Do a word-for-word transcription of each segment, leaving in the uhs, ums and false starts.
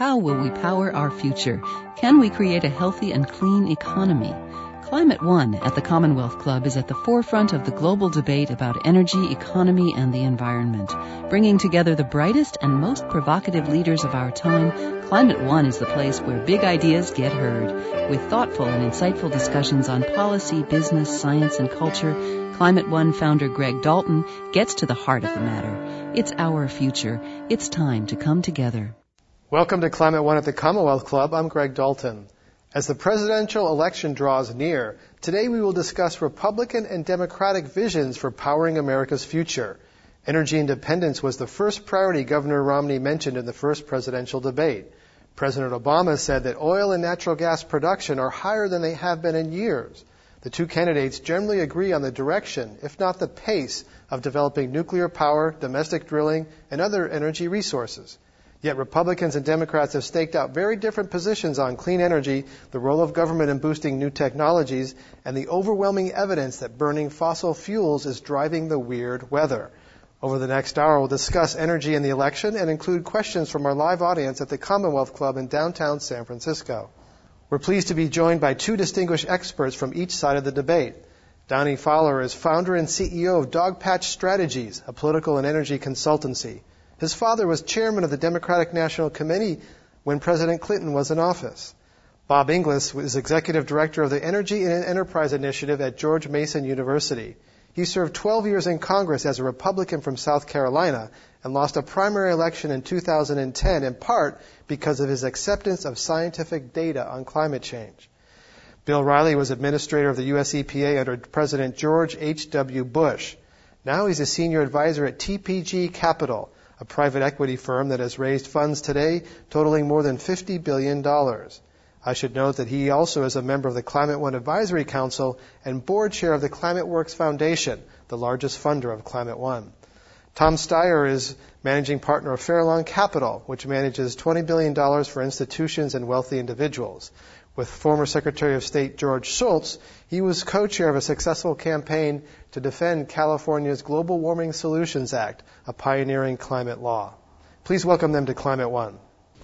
How will we power our future? Can we create a healthy and clean economy? Climate One at the Commonwealth Club is at the forefront of the global debate about energy, economy, and the environment. Bringing together the brightest and most provocative leaders of our time, Climate One is the place where big ideas get heard. With thoughtful and insightful discussions on policy, business, science, and culture, Climate One founder Greg Dalton gets to the heart of the matter. It's our future. It's time to come together. Welcome to Climate One at the Commonwealth Club. I'm Greg Dalton. As the presidential election draws near, today we will discuss Republican and Democratic visions for powering America's future. Energy independence was the first priority Governor Romney mentioned in the first presidential debate. President Obama said that oil and natural gas production are higher than they have been in years. The two candidates generally agree on the direction, if not the pace, of developing nuclear power, domestic drilling, and other energy resources. Yet Republicans and Democrats have staked out very different positions on clean energy, the role of government in boosting new technologies, and the overwhelming evidence that burning fossil fuels is driving the weird weather. Over the next hour, we'll discuss energy in the election and include questions from our live audience at the Commonwealth Club in downtown San Francisco. We're pleased to be joined by two distinguished experts from each side of the debate. Donnie Fowler is founder and C E O of Dogpatch Strategies, a political and energy consultancy. His father was chairman of the Democratic National Committee when President Clinton was in office. Bob Inglis was executive director of the Energy and Enterprise Initiative at George Mason University. He served twelve years in Congress as a Republican from South Carolina and lost a primary election in two thousand ten, in part because of his acceptance of scientific data on climate change. Bill Riley was administrator of the U S E P A under President George H W Bush. Now he's a senior advisor at T P G Capital, a private equity firm that has raised funds today totaling more than fifty billion dollars. I should note that he also is a member of the Climate One Advisory Council and board chair of the Climate Works Foundation, the largest funder of Climate One. Tom Steyer is managing partner of Fairlawn Capital, which manages twenty billion dollars for institutions and wealthy individuals. With former Secretary of State George Shultz, he was co-chair of a successful campaign to defend California's Global Warming Solutions Act, a pioneering climate law. Please welcome them to Climate One.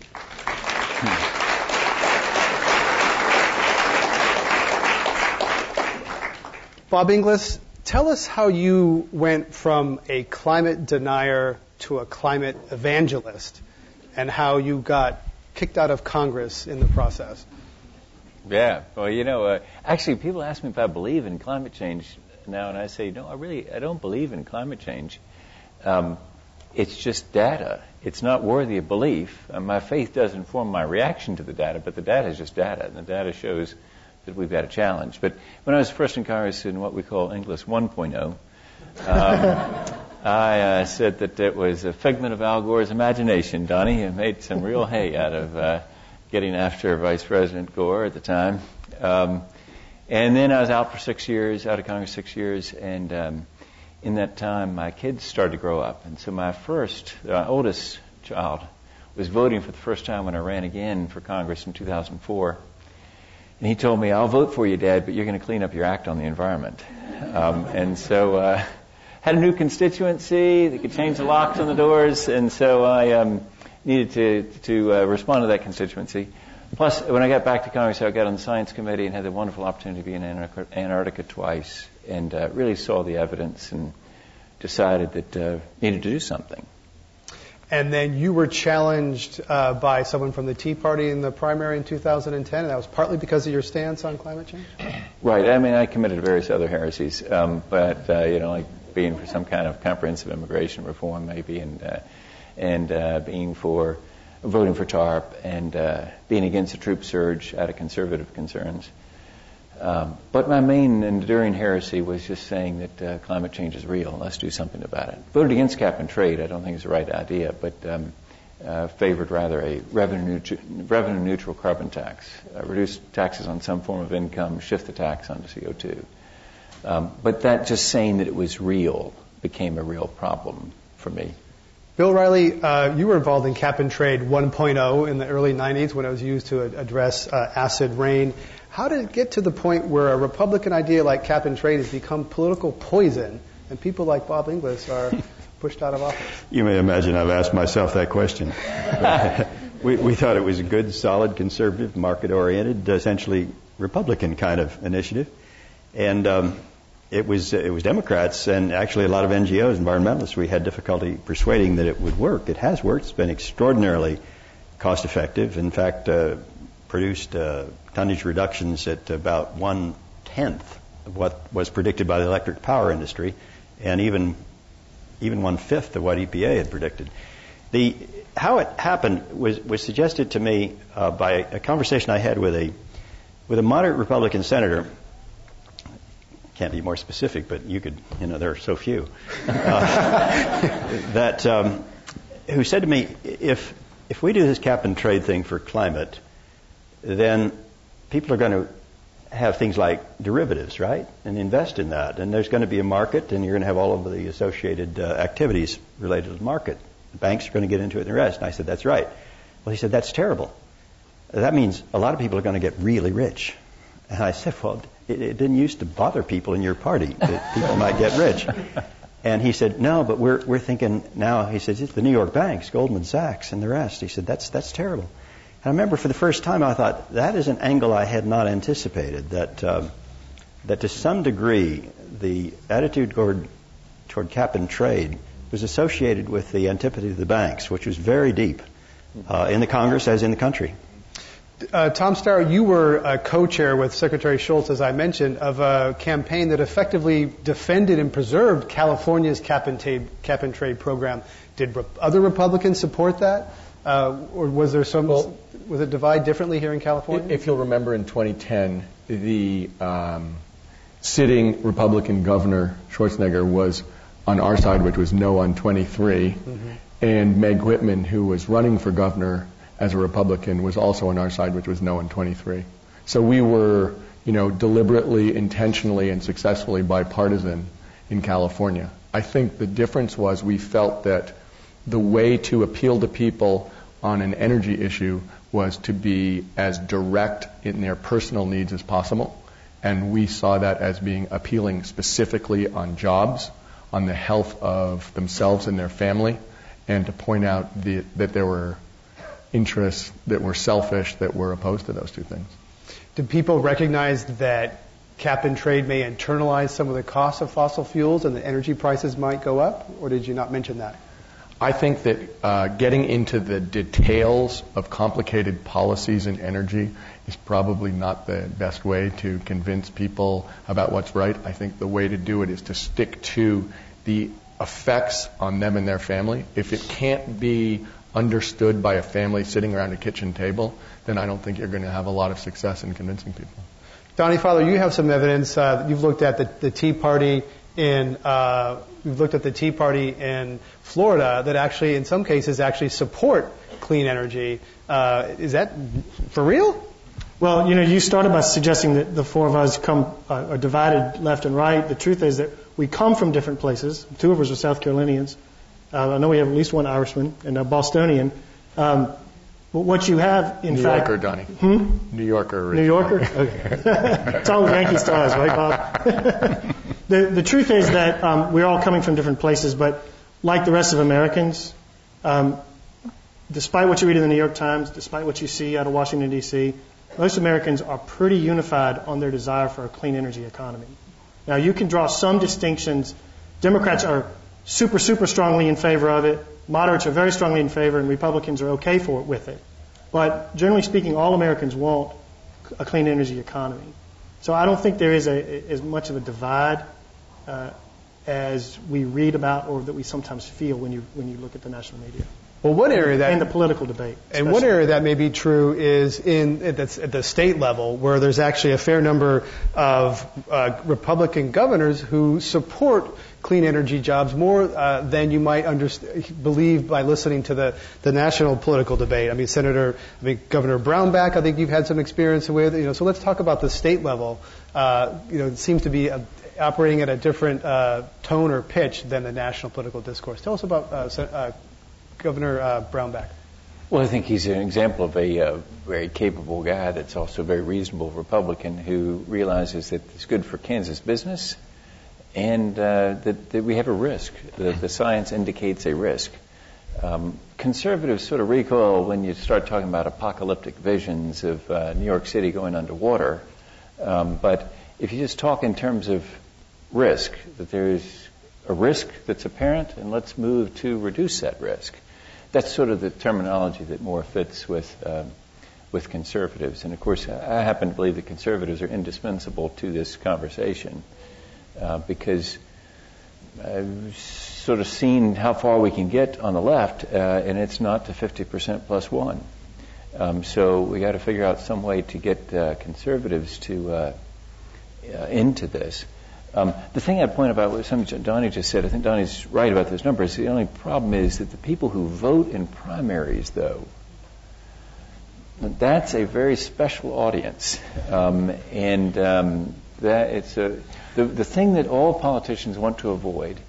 Bob Inglis, tell us how you went from a climate denier to a climate evangelist and how you got kicked out of Congress in the process. Yeah, well, you know, uh, actually, people ask me if I believe in climate change now, and I say, no, I really, I don't believe in climate change. Um, it's just data. It's not worthy of belief. Uh, my faith does inform my reaction to the data, but the data is just data, and the data shows that we've got a challenge. But when I was first in Congress in what we call Inglis one point oh, um, I uh, said that it was a figment of Al Gore's imagination. Donnie, you made some real hay out of uh, getting after Vice President Gore at the time. Um, and then I was out for six years, out of Congress six years, and um, in that time my kids started to grow up. And so my first, uh, oldest child was voting for the first time when I ran again for Congress in two thousand four. And he told me, I'll vote for you, Dad, but you're going to clean up your act on the environment. Um, and so uh, had a new constituency that could change the locks on the doors, and so I um, needed to to uh, respond to that constituency. Plus, when I got back to Congress, I got on the Science Committee and had the wonderful opportunity to be in Antarctica, Antarctica twice, and uh, really saw the evidence and decided that uh, needed to do something. And then you were challenged uh, by someone from the Tea Party in the primary in two thousand ten, and that was partly because of your stance on climate change? Right. I mean, I committed various other heresies, um, but, uh, you know, like being for some kind of comprehensive immigration reform maybe, and uh, and uh, being for voting for TARP, and uh, being against the troop surge out of conservative concerns. Um, but my main enduring heresy was just saying that uh, climate change is real. Let's do something about it. Voted against cap and trade. I don't think it's the right idea, but um, uh, favored rather a revenue neutru- revenue neutral carbon tax. Uh, reduce taxes on some form of income, shift the tax onto C O two. Um, but that just saying that it was real became a real problem for me. Bill Riley, uh, you were involved in cap and trade one point oh in the early nineties when it was used to address uh, acid rain. How did it get to the point where a Republican idea like cap and trade has become political poison and people like Bob Inglis are pushed out of office? You may imagine I've asked myself that question. Well, we, we thought it was a good, solid, conservative, market-oriented, essentially Republican kind of initiative. And um, it was it was Democrats and actually a lot of N G Os, environmentalists, we had difficulty persuading that it would work. It has worked. It's been extraordinarily cost-effective. In fact, uh, produced uh, tonnage reductions at about one-tenth of what was predicted by the electric power industry, and even even one-fifth of what E P A had predicted. The how it happened was, was suggested to me uh, by a conversation I had with a with a moderate Republican senator. Can't be more specific, but you could, you know, there are so few. Uh, that um, who said to me, if if we do this cap and trade thing for climate, then people are going to have things like derivatives, right, and invest in that, and there's going to be a market, and you're going to have all of the associated uh, activities related to the market. The banks are going to get into it and the rest. And I said, that's right. Well, he said, that's terrible. That means a lot of people are going to get really rich. And I said, well, it, it didn't used to bother people in your party that people might get rich. And he said, no, but we're we're thinking now, he says, it's the New York banks, Goldman Sachs, and the rest. He said, that's that's terrible. And I remember for the first time I thought, that is an angle I had not anticipated, that um, that to some degree the attitude toward, toward cap and trade was associated with the antipathy of the banks, which was very deep uh, in the Congress as in the country. Uh, Tom Steyer, you were a co-chair with Secretary Shultz, as I mentioned, of a campaign that effectively defended and preserved California's cap and trade, cap and trade program. Did re- other Republicans support that? Uh, or was there some, well, was it divide differently here in California? If you'll remember in twenty ten, the um, sitting Republican governor, Schwarzenegger, was on our side, which was no on twenty-three, mm-hmm. and Meg Whitman, who was running for governor as a Republican, was also on our side, which was no on twenty-three. So we were, you know, deliberately, intentionally, and successfully bipartisan in California. I think the difference was we felt that the way to appeal to people on an energy issue was to be as direct in their personal needs as possible. And we saw that as being appealing specifically on jobs, on the health of themselves and their family, and to point out the, that there were interests that were selfish that were opposed to those two things. Did people recognize that cap and trade may internalize some of the costs of fossil fuels and the energy prices might go up, or did you not mention that? I think that uh, getting into the details of complicated policies in energy is probably not the best way to convince people about what's right. I think the way to do it is to stick to the effects on them and their family. If it can't be understood by a family sitting around a kitchen table, then I don't think you're going to have a lot of success in convincing people. Donnie Fowler, you have some evidence. Uh, you've looked at the, the Tea Party in uh, you've looked at the Tea Party in Florida that actually, in some cases, actually support clean energy. Uh, is that for real? Well, you know, you started by suggesting that the four of us come uh, are divided left and right. The truth is that we come from different places. Two of us are South Carolinians. Uh, I know we have at least one Irishman and a Bostonian. Um, but what you have, in New fact... New Yorker, Donnie. Hmm? New Yorker. New Yorker? Okay. It's all the Yankee stars, right, Bob? the, the truth is that um, we're all coming from different places, but like the rest of Americans, um, despite what you read in the New York Times, despite what you see out of Washington, D C, most Americans are pretty unified on their desire for a clean energy economy. Now, you can draw some distinctions. Democrats are super, super strongly in favor of it. Moderates are very strongly in favor, and Republicans are okay for it with it. But generally speaking, all Americans want a clean energy economy. So I don't think there is a, as much of a divide uh, as we read about or that we sometimes feel when you when you look at the national media. Well, one area that and the political debate, especially. And one area that may be true is in at the, at the state level, where there's actually a fair number of uh, Republican governors who support clean energy jobs more uh, than you might underst- believe by listening to the, the national political debate. I mean, Senator, I mean, Governor Brownback, I think you've had some experience with. You know, so let's talk about the state level. Uh, you know, it seems to be a, operating at a different uh, tone or pitch than the national political discourse. Tell us about uh, uh, Governor uh, Brownback. Well, I think he's an example of a uh, very capable guy that's also a very reasonable Republican who realizes that it's good for Kansas business and uh, that, that we have a risk. The, the science indicates a risk. Um, conservatives sort of recoil when you start talking about apocalyptic visions of uh, New York City going underwater. Um, but if you just talk in terms of risk, that there's a risk that's apparent, and let's move to reduce that risk. That's sort of the terminology that more fits with um, with conservatives. And of course, I happen to believe that conservatives are indispensable to this conversation uh, because I've sort of seen how far we can get on the left, uh, and it's not to fifty percent plus one. Um, so we got to figure out some way to get uh, conservatives to uh, uh, into this. Um, the thing I'd point about what something Donnie just said, I think Donnie's right about those numbers. The only problem is that the people who vote in primaries, though, that's a very special audience, um, and um, that it's a the the thing that all politicians want to avoid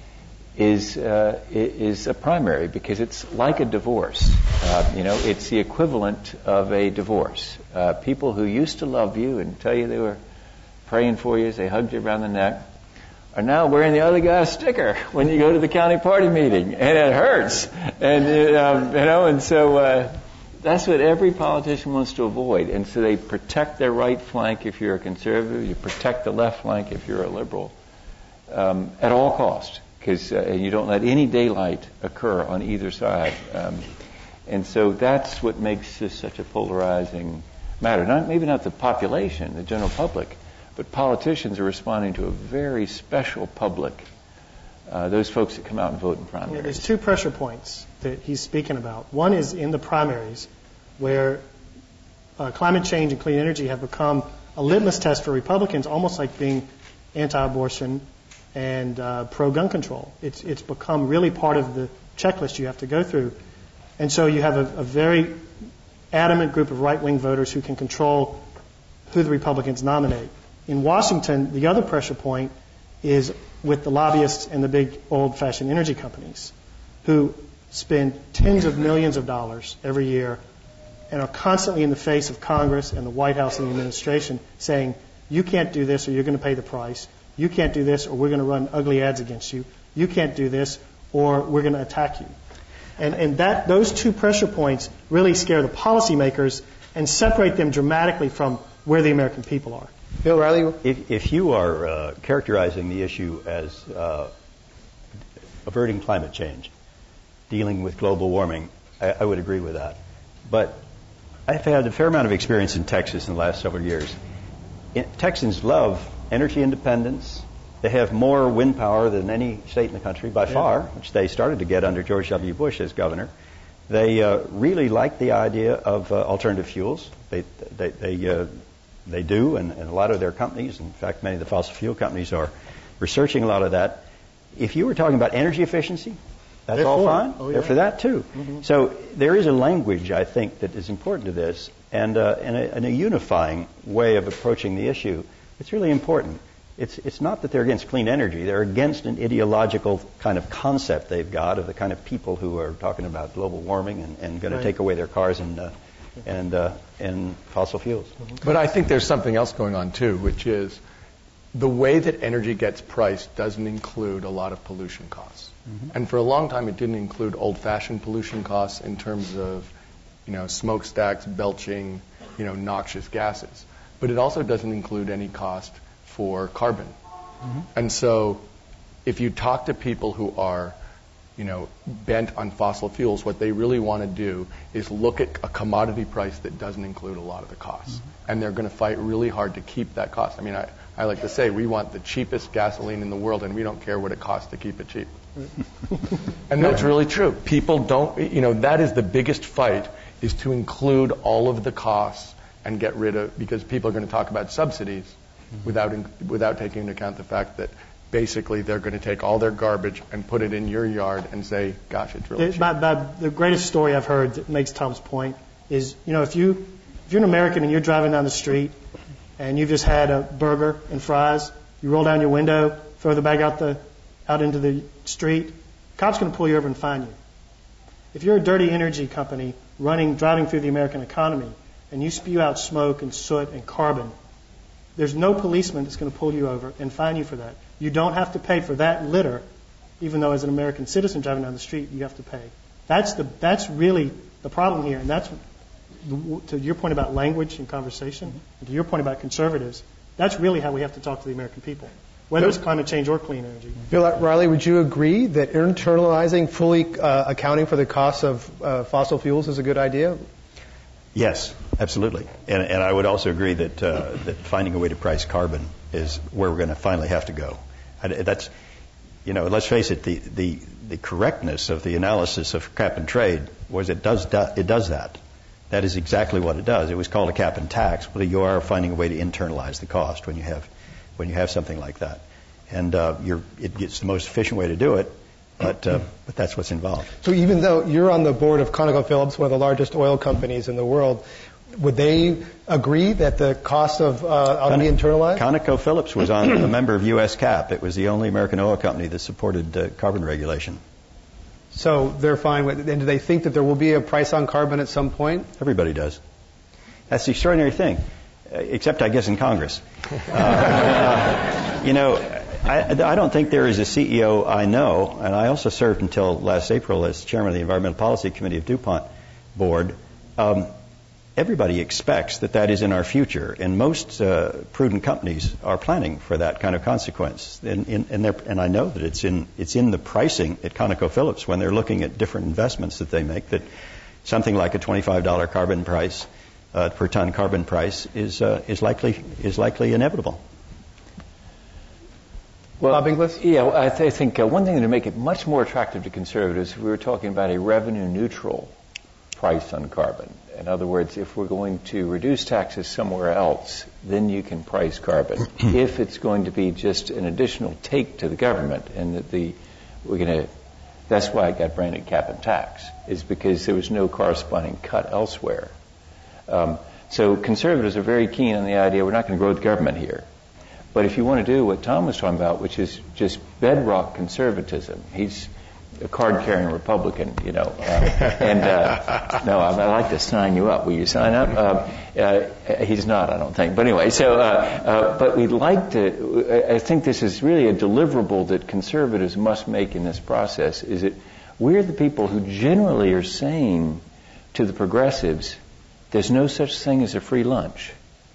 is uh, is a primary, because it's like a divorce. Uh, you know, it's the equivalent of a divorce. Uh, people who used to love you and tell you they were praying for you as they hugged you around the neck are now wearing the other guy's sticker when you go to the county party meeting, and it hurts. And um, you know, and so uh, that's what every politician wants to avoid. And so they protect their right flank if you're a conservative, you protect the left flank if you're a liberal, um, at all costs. Because uh, you don't let any daylight occur on either side. Um, and so that's what makes this such a polarizing matter. Not, maybe not the population, the general public, but politicians are responding to a very special public, uh, those folks that come out and vote in primaries. Yeah, there's two pressure points that he's speaking about. One is in the primaries, where uh, climate change and clean energy have become a litmus test for Republicans, almost like being anti-abortion and uh, pro-gun control. It's it's become really part of the checklist you have to go through. And so you have a, a very adamant group of right-wing voters who can control who the Republicans nominate. In Washington, the other pressure point is with the lobbyists and the big old-fashioned energy companies who spend tens of millions of dollars every year and are constantly in the face of Congress and the White House and the administration saying, you can't do this or you're going to pay the price. You can't do this, or we're going to run ugly ads against you. You can't do this, or we're going to attack you. And, and that those two pressure points really scare the policymakers and separate them dramatically from where the American people are. Bill Riley? If, if you are uh, characterizing the issue as uh, averting climate change, dealing with global warming, I, I would agree with that. But I've had a fair amount of experience in Texas in the last several years. In, Texans love energy independence. They have more wind power than any state in the country by yeah. far, which they started to get under George W. Bush as governor. They uh, really like the idea of uh, alternative fuels. They they they, uh, they do, and, and a lot of their companies, in fact, many of the fossil fuel companies are researching a lot of that. If you were talking about energy efficiency, that's They're all for fine. oh, yeah. They're for that too. Mm-hmm. So there is a language, I think, that is important to this, and uh, and, a, and a unifying way of approaching the issue. It's really important. It's it's not that they're against clean energy. They're against an ideological kind of concept they've got of the kind of people who are talking about global warming and, and going right. to take away their cars and uh, and uh, and fossil fuels. But I think there's something else going on too, which is the way that energy gets priced doesn't include a lot of pollution costs. Mm-hmm. And for a long time, it didn't include old-fashioned pollution costs in terms of, you know, smokestacks, belching, you know, noxious gases. But it also doesn't include any cost for carbon. Mm-hmm. And so if you talk to people who are, you know, bent on fossil fuels, what they really want to do is look at a commodity price that doesn't include a lot of the costs. Mm-hmm. And they're going to fight really hard to keep that cost. I mean, I, I like to say we want the cheapest gasoline in the world, and we don't care what it costs to keep it cheap. And that's really true. People don't, you know, that is the biggest fight, is to include all of the costs and get rid of, because people are going to talk about subsidies mm-hmm. without in, without taking into account the fact that basically they're going to take all their garbage and put it in your yard and say, gosh, it's really the, cheap. by, by the greatest story I've heard that makes Tom's point is, you know, if, you, if you're an American and you're driving down the street and you've just had a burger and fries, you roll down your window, throw the bag out the out into the street, cop's going to pull you over and fine you. If you're a dirty energy company running, driving through the American economy, and you spew out smoke and soot and carbon, there's no policeman that's going to pull you over and fine you for that. You don't have to pay for that litter, even though as an American citizen driving down the street, you have to pay. That's the that's really the problem here, and that's the, to your point about language and conversation, and to your point about conservatives. That's really how we have to talk to the American people, whether it's climate change or clean energy. Bill Riley, would you agree that internalizing, fully uh, accounting for the costs of uh, fossil fuels is a good idea? Yes, absolutely. And, and I would also agree that uh, that finding a way to price carbon is where we're going to finally have to go. I, that's, you know, let's face it, the, the, the correctness of the analysis of cap and trade was it does it does that. That is exactly what it does. It was called a cap and tax, but you are finding a way to internalize the cost when you have when you have something like that. And uh, you're, it gets the most efficient way to do it, but uh, but that's what's involved. So even though you're on the board of ConocoPhillips, one of the largest oil companies in the world, would they agree that the cost of uh, ought to be internalized? ConocoPhillips was on a member of U S CAP. It was the only American oil company that supported uh, carbon regulation. So they're fine with it. And do they think that there will be a price on carbon at some point? Everybody does. That's the extraordinary thing, uh, except I guess in Congress. Uh, you know, I, I don't think there is a C E O I know, and I also served until last April as chairman of the Environmental Policy Committee of DuPont Board. Um, everybody expects that that is in our future, and most uh, prudent companies are planning for that kind of consequence. And, and, and, and I know that it's in it's in the pricing at ConocoPhillips when they're looking at different investments that they make, that something like a twenty-five dollars carbon price uh, per ton carbon price is uh, is likely is likely inevitable. Well, Bob Inglis? Yeah, well, I, th- I think uh, one thing to make it much more attractive to conservatives, we were talking about a revenue neutral price on carbon. In other words, if we're going to reduce taxes somewhere else, then you can price carbon. If it's going to be just an additional take to the government, and that the we're going to, that's why it got branded cap and tax, is because there was no corresponding cut elsewhere. Um, so conservatives are very keen on the idea we're not going to grow the government here. But if you want to do what Tom was talking about, which is just bedrock conservatism, he's a card-carrying Republican, you know. Uh, and uh, no, I, I like to sign you up. Will you sign up? Uh, uh, he's not, I don't think. But anyway, so uh, uh, but we'd like to. I think this is really a deliverable that conservatives must make in this process. Is that we're the people who generally are saying to the progressives, "There's no such thing as a free lunch,"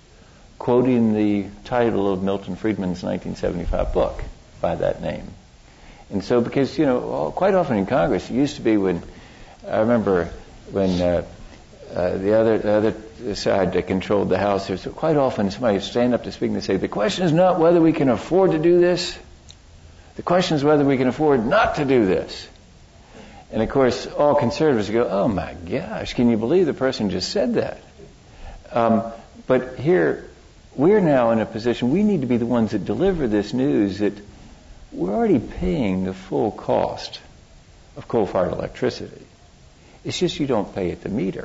quoting the title of Milton Friedman's nineteen seventy-five book by that name. And so, because, you know, quite often in Congress, it used to be when, I remember when uh, uh, the other the other side that controlled the House, there's quite often somebody would stand up to speak and they say, the question is not whether we can afford to do this, the question is whether we can afford not to do this. And of course, all conservatives go, oh my gosh, can you believe the person just said that? Um, but here, we're now in a position, we need to be the ones that deliver this news that we're already paying the full cost of coal-fired electricity. It's just you don't pay at the meter.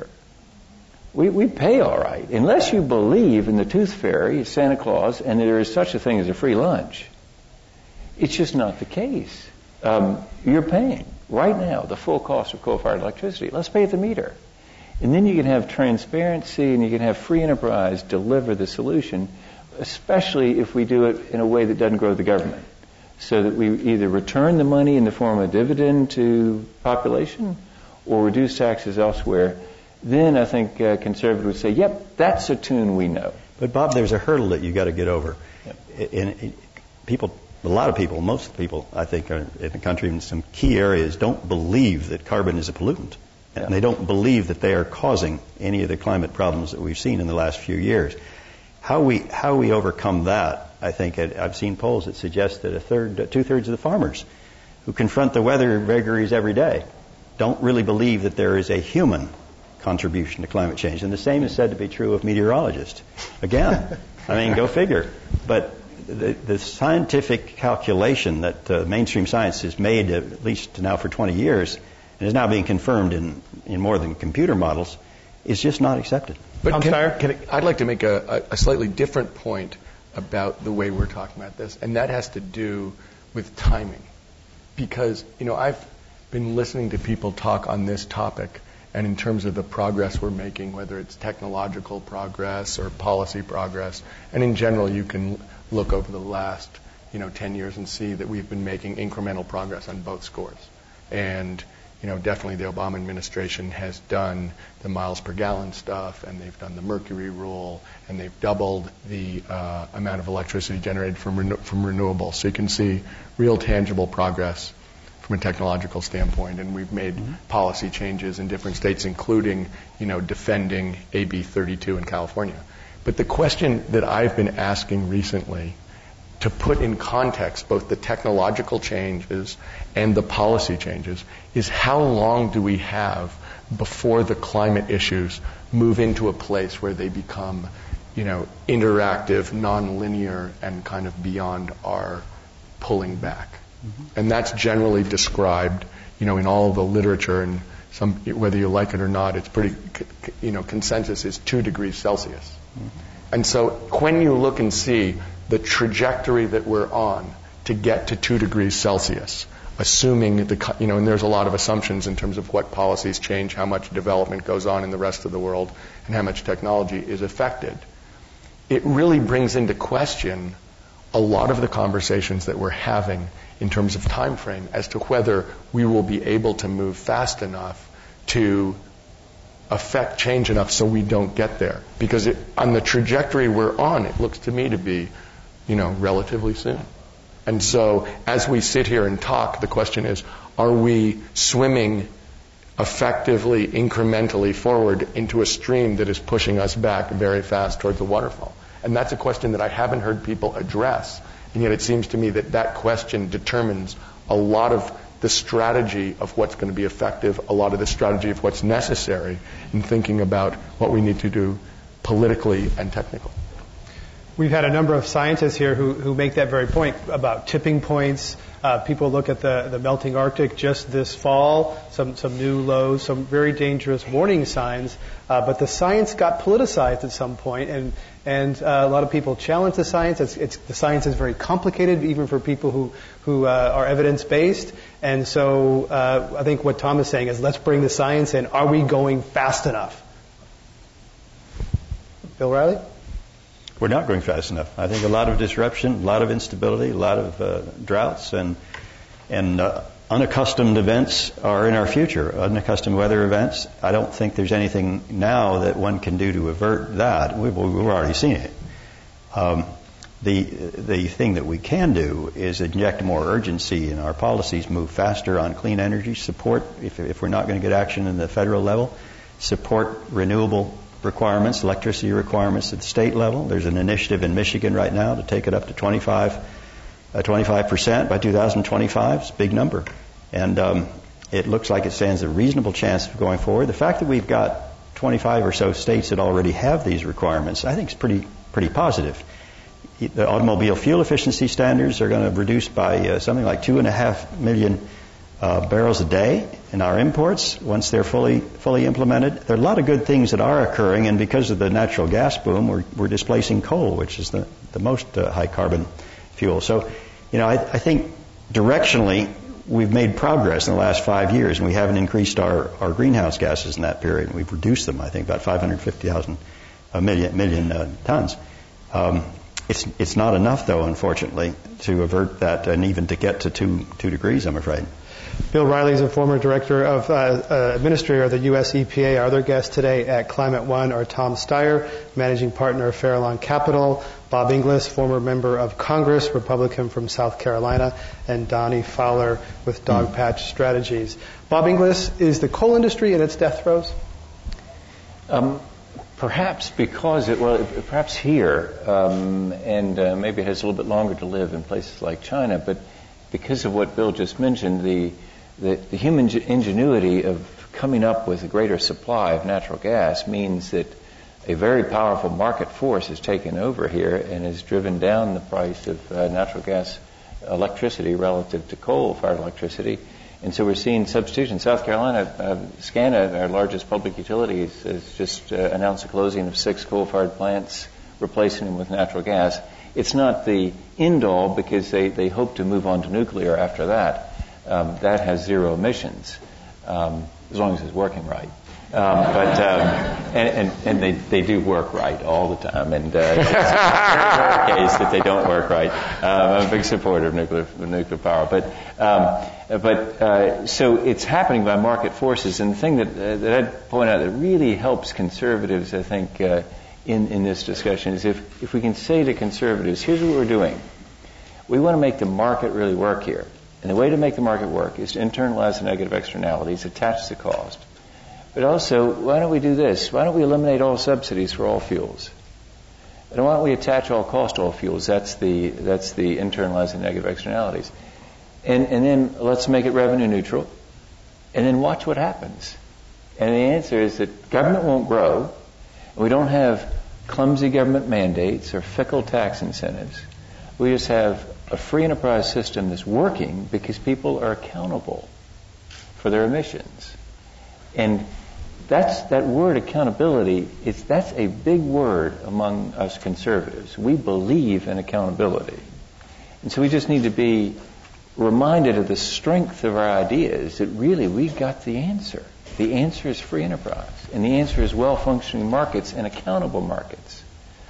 We, we pay all right. Unless you believe in the tooth fairy, Santa Claus, and there is such a thing as a free lunch, it's just not the case. Um, you're paying right now the full cost of coal-fired electricity. Let's pay at the meter. And then you can have transparency and you can have free enterprise deliver the solution, especially if we do it in a way that doesn't grow the government. So that we either return the money in the form of dividend to population or reduce taxes elsewhere. Then I think uh, conservatives would say, yep, that's a tune we know. But Bob, there's a hurdle that you got to get over. Yep. And, and people, a lot of people, most people, I think, are in the country in some key areas don't believe that carbon is a pollutant. And yeah. They don't believe that they are causing any of the climate problems that we've seen in the last few years. How we how we overcome that, I think, I've seen polls that suggest that a third, two-thirds of the farmers who confront the weather vagaries every day don't really believe that there is a human contribution to climate change. And the same is said to be true of meteorologists. Again, I mean, go figure. But the, the scientific calculation that uh, mainstream science has made, at least now for twenty years, and is now being confirmed in, in more than computer models, is just not accepted. But can, can I, I'd like to make a, a, a slightly different point about the way we're talking about this, and that has to do with timing. Because, you know, I've been listening to people talk on this topic, and in terms of the progress we're making, whether it's technological progress or policy progress, and in general, you can look over the last, you know, ten years and see that we've been making incremental progress on both scores. And, you know, definitely the Obama administration has done the miles per gallon stuff, and they've done the mercury rule, and they've doubled the uh, amount of electricity generated from renew- from renewables. So you can see real tangible progress from a technological standpoint, and we've made mm-hmm. policy changes in different states, including, you know, defending A B thirty-two in California. But the question that I've been asking recently, to put in context both the technological changes and the policy changes, is how long do we have before the climate issues move into a place where they become, you know, interactive, nonlinear, and kind of beyond our pulling back. Mm-hmm. And that's generally described, you know, in all of the literature, and some, whether you like it or not, it's pretty, you know, consensus is two degrees Celsius. Mm-hmm. And so when you look and see the trajectory that we're on to get to two degrees Celsius, assuming the, you know, and there's a lot of assumptions in terms of what policies change, how much development goes on in the rest of the world, and how much technology is affected. It really brings into question a lot of the conversations that we're having in terms of time frame as to whether we will be able to move fast enough to affect change enough so we don't get there. Because it, on the trajectory we're on, it looks to me to be, you know, relatively soon. And so as we sit here and talk, the question is, are we swimming effectively, incrementally forward into a stream that is pushing us back very fast towards the waterfall? And that's a question that I haven't heard people address. And yet it seems to me that that question determines a lot of the strategy of what's going to be effective, a lot of the strategy of what's necessary in thinking about what we need to do politically and technically. We've had a number of scientists here who, who make that very point about tipping points. Uh, people look at the, the melting Arctic just this fall, some, some new lows, some very dangerous warning signs. Uh, but the science got politicized at some point, and, and uh, a lot of people challenge the science. It's, it's, the science is very complicated, even for people who, who uh, are evidence-based. And so uh, I think what Tom is saying is, let's bring the science in. Are we going fast enough? Bill Riley? We're not going fast enough. I think a lot of disruption, a lot of instability, a lot of uh, droughts and and uh, unaccustomed events are in our future, unaccustomed weather events. I don't think there's anything now that one can do to avert that. We've, we've already seen it. Um, the the thing that we can do is inject more urgency in our policies, move faster on clean energy, support, if, if we're not going to get action in the federal level, support renewable requirements, electricity requirements at the state level. There's an initiative in Michigan right now to take it up to twenty-five, uh, twenty-five percent by two thousand twenty-five. It's a big number. And um, it looks like it stands a reasonable chance of going forward. The fact that we've got twenty-five or so states that already have these requirements, I think is pretty pretty positive. The automobile fuel efficiency standards are going to reduce by uh, something like two and a half million Uh, barrels a day in our imports once they're fully fully implemented. There are a lot of good things that are occurring, and because of the natural gas boom, we're, we're displacing coal, which is the, the most uh, high carbon fuel. So, you know, I, I think directionally we've made progress in the last five years, and we haven't increased our, our greenhouse gases in that period. We've reduced them, I think, about five hundred fifty thousand a million, million uh, tons. Um, it's it's not enough, though, unfortunately, to avert that and even to get to two two degrees, I'm afraid. Bill Riley is a former director of, uh, uh, administrator of the U S E P A. Our other guests today at Climate One are Tom Steyer, managing partner of Farallon Capital, Bob Inglis, former member of Congress, Republican from South Carolina, and Donnie Fowler with Dogpatch mm. Strategies. Bob Inglis, is the coal industry in its death throes? Um, perhaps because it, well, perhaps here, um, and uh, maybe it has a little bit longer to live in places like China, but because of what Bill just mentioned, the, the, the human ingenuity of coming up with a greater supply of natural gas means that a very powerful market force has taken over here and has driven down the price of uh, natural gas electricity relative to coal-fired electricity. And so we're seeing substitution. South Carolina, uh, SCANA, our largest public utility, has, has just uh, announced the closing of six coal-fired plants, replacing them with natural gas. It's not the end-all because they, they hope to move on to nuclear after that. Um, that has zero emissions, um, as long as it's working right. Um, but um, and, and and they they do work right all the time, and uh, it's a very rare case that they don't work right. Um, I'm a big supporter of nuclear of nuclear power, but um, but uh, so it's happening by market forces. And the thing that uh, that I'd point out that really helps conservatives, I think, uh, in in this discussion is if if we can say to conservatives, here's what we're doing. We want to make the market really work here, and the way to make the market work is to internalize the negative externalities, attach the cost. But also, why don't we do this? Why don't we eliminate all subsidies for all fuels? And why don't we attach all cost to all fuels? That's the that's the internalizing negative externalities. And and then let's make it revenue neutral. And then watch what happens. And the answer is that government won't grow. And we don't have clumsy government mandates or fickle tax incentives. We just have a free enterprise system that's working because people are accountable for their emissions. And That's that word accountability. It's that's a big word among us conservatives. We believe in accountability, and so we just need to be reminded of the strength of our ideas. That really we got the answer. The answer is free enterprise, and the answer is well-functioning markets and accountable markets.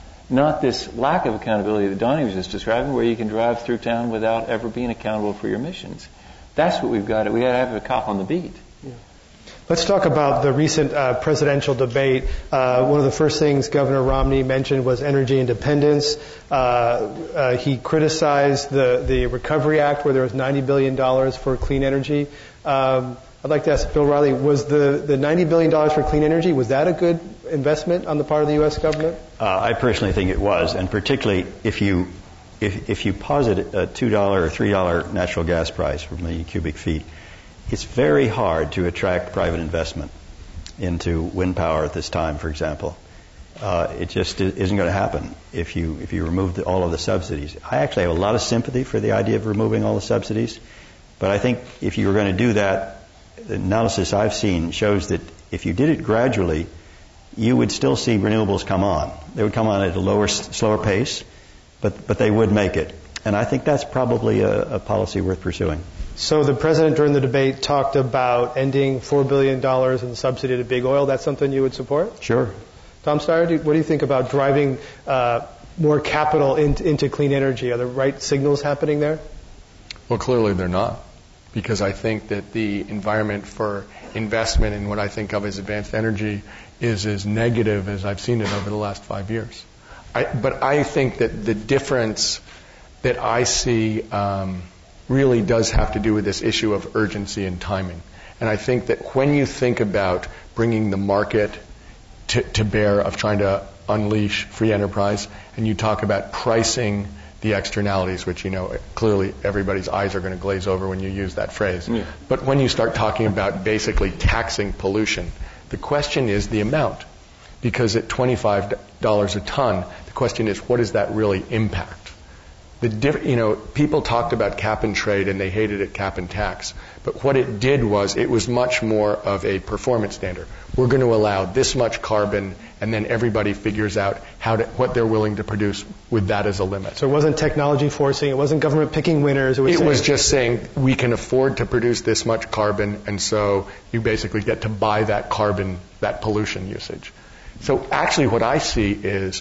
Not this lack of accountability that Donnie was just describing, where you can drive through town without ever being accountable for your emissions. That's what we've got. We got to have a cop on the beat. Yeah. Let's talk about the recent uh, presidential debate. Uh, one of the first things Governor Romney mentioned was energy independence. Uh, uh, he criticized the, the Recovery Act, where there was ninety billion dollars for clean energy. Um, I'd like to ask Bill Riley, was the, the ninety billion dollars for clean energy, was that a good investment on the part of the U S government? Uh, I personally think it was, and particularly if you if, if you posit a two dollars or three dollars natural gas price per million cubic feet, it's very hard to attract private investment into wind power at this time, for example. Uh, it just isn't going to happen if you if you remove the, all of the subsidies. I actually have a lot of sympathy for the idea of removing all the subsidies, but I think if you were going to do that, the analysis I've seen shows that if you did it gradually, you would still see renewables come on. They would come on at a lower, slower pace, but but they would make it. And I think that's probably a, a policy worth pursuing. So the president during the debate talked about ending four billion dollars in subsidy to big oil. That's something you would support? Sure. Tom Steyer, do, what do you think about driving uh, more capital in, into clean energy? Are the right signals happening there? Well, clearly they're not, because I think that the environment for investment in what I think of as advanced energy is as negative as I've seen it over the last five years. I, but I think that the difference that I see um, really does have to do with this issue of urgency and timing. And I think that when you think about bringing the market to, to bear of trying to unleash free enterprise, and you talk about pricing the externalities, which, you know, clearly everybody's eyes are going to glaze over when you use that phrase. Yeah. But when you start talking about basically taxing pollution, the question is the amount. Because at twenty-five dollars a ton, the question is, what does that really impact? The diff- you know, people talked about cap and trade and they hated it cap and tax. But what it did was it was much more of a performance standard. We're going to allow this much carbon, and then everybody figures out how to, what they're willing to produce with that as a limit. So it wasn't technology forcing, it wasn't government picking winners. It was, it saying- was just saying we can afford to produce this much carbon, and so you basically get to buy that carbon, that pollution usage. So actually what I see is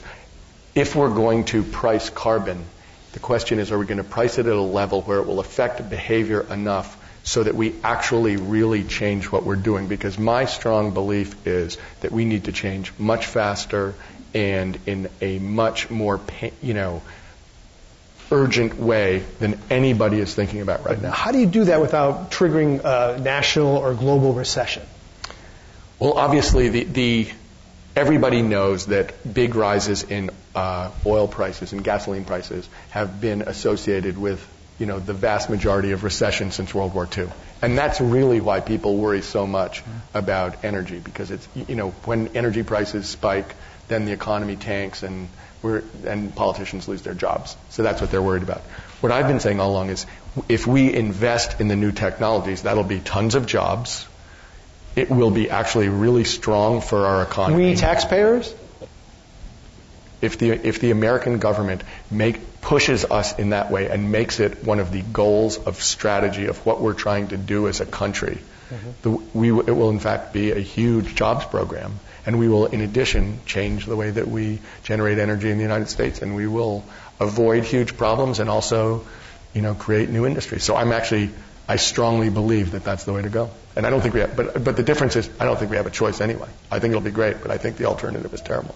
if we're going to price carbon, the question is, are we going to price it at a level where it will affect behavior enough so that we actually really change what we're doing? Because my strong belief is that we need to change much faster and in a much more, you know, urgent way than anybody is thinking about right now. How do you do that without triggering a national or global recession? Well, obviously, the, the everybody knows that big rises in uh, oil prices and gasoline prices have been associated with, you know, the vast majority of recession since World War Two. And that's really why people worry so much about energy, because it's, you know, when energy prices spike, then the economy tanks and we're, and politicians lose their jobs. So that's what they're worried about. What I've been saying all along is if we invest in the new technologies, that'll be tons of jobs. It will be actually really strong for our economy. We taxpayers? If the if the American government make pushes us in that way and makes it one of the goals of strategy of what we're trying to do as a country, Mm-hmm. The, we, it will, in fact, be a huge jobs program. And we will, in addition, change the way that we generate energy in the United States. And we will avoid huge problems and also, you know, create new industries. So I'm actually, I strongly believe that that's the way to go. And I don't think we have, but, but the difference is, I don't think we have a choice anyway. I think it'll be great, but I think the alternative is terrible.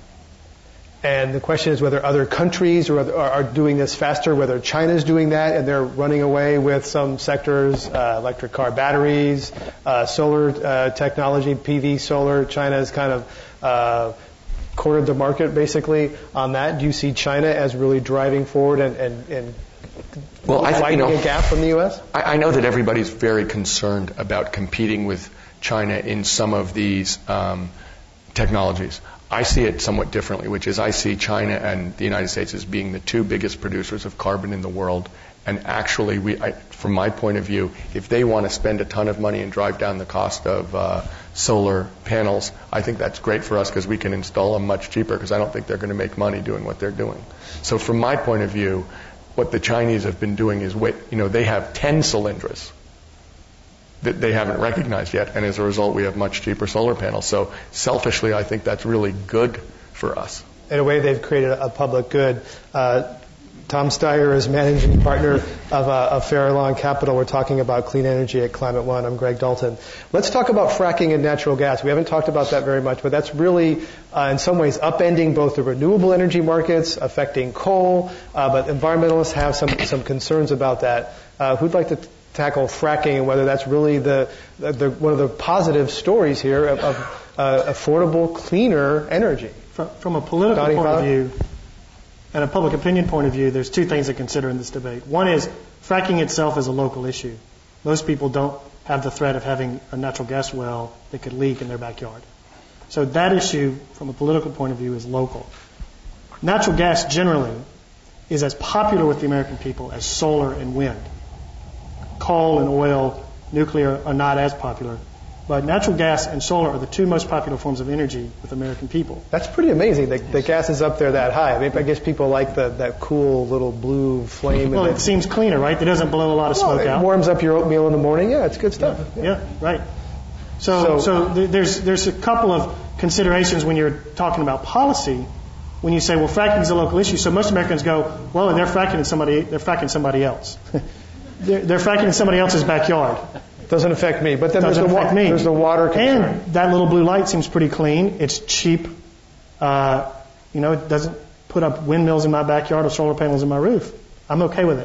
And the question is whether other countries are, are doing this faster, whether China's doing that and they're running away with some sectors, uh, electric car batteries, uh, solar uh, technology, P V solar. China is kind of uh, cornered the market basically on that. Do you see China as really driving forward and, and, and well, I th- widening you know, a gap from the U S? I, I know that everybody's very concerned about competing with China in some of these um, technologies. I see it somewhat differently, which is I see China and the United States as being the two biggest producers of carbon in the world. And actually, we, I, from my point of view, if they want to spend a ton of money and drive down the cost of uh, solar panels, I think that's great for us because we can install them much cheaper because I don't think they're going to make money doing what they're doing. So from my point of view, what the Chinese have been doing is, wait, you know, they have ten cylinders that they haven't recognized yet, and as a result, we have much cheaper solar panels. So selfishly, I think that's really good for us. In a way, they've created a public good. Uh, Tom Steyer is managing partner of, uh, of Farallon Capital. We're talking about clean energy at Climate One. I'm Greg Dalton. Let's talk about fracking and natural gas. We haven't talked about that very much, but that's really, uh, in some ways, upending both the renewable energy markets, affecting coal, uh, but environmentalists have some, some concerns about that. Uh, who'd like to t- tackle fracking and whether that's really the, the, the one of the positive stories here of, of uh, affordable, cleaner energy? From, from a political Donnie point Fowler? of view and a public opinion point of view, there's two things to consider in this debate. One is fracking itself is a local issue. Most people don't have the threat of having a natural gas well that could leak in their backyard. So that issue, from a political point of view, is local. Natural gas generally is as popular with the American people as solar and wind. Coal and oil, nuclear are not as popular. But natural gas and solar are the two most popular forms of energy with American people. That's pretty amazing. The, the gas is up there that high. I mean, I guess people like the, that cool little blue flame. Well, it the, seems cleaner, right? It doesn't blow a lot of well, smoke it out. It warms up your oatmeal in the morning. Yeah, it's good stuff. Yeah, yeah right. So, so, so th- there's there's a couple of considerations when you're talking about policy. When you say, well, fracking is a local issue, so most Americans go, well, they're fracking in somebody, they're fracking somebody else. they're, they're fracking in somebody else's backyard. Doesn't affect me. But then there's the, wa- me. there's the water concern. And that little blue light seems pretty clean. It's cheap. Uh, you know, it doesn't put up windmills in my backyard or solar panels in my roof. I'm okay with it.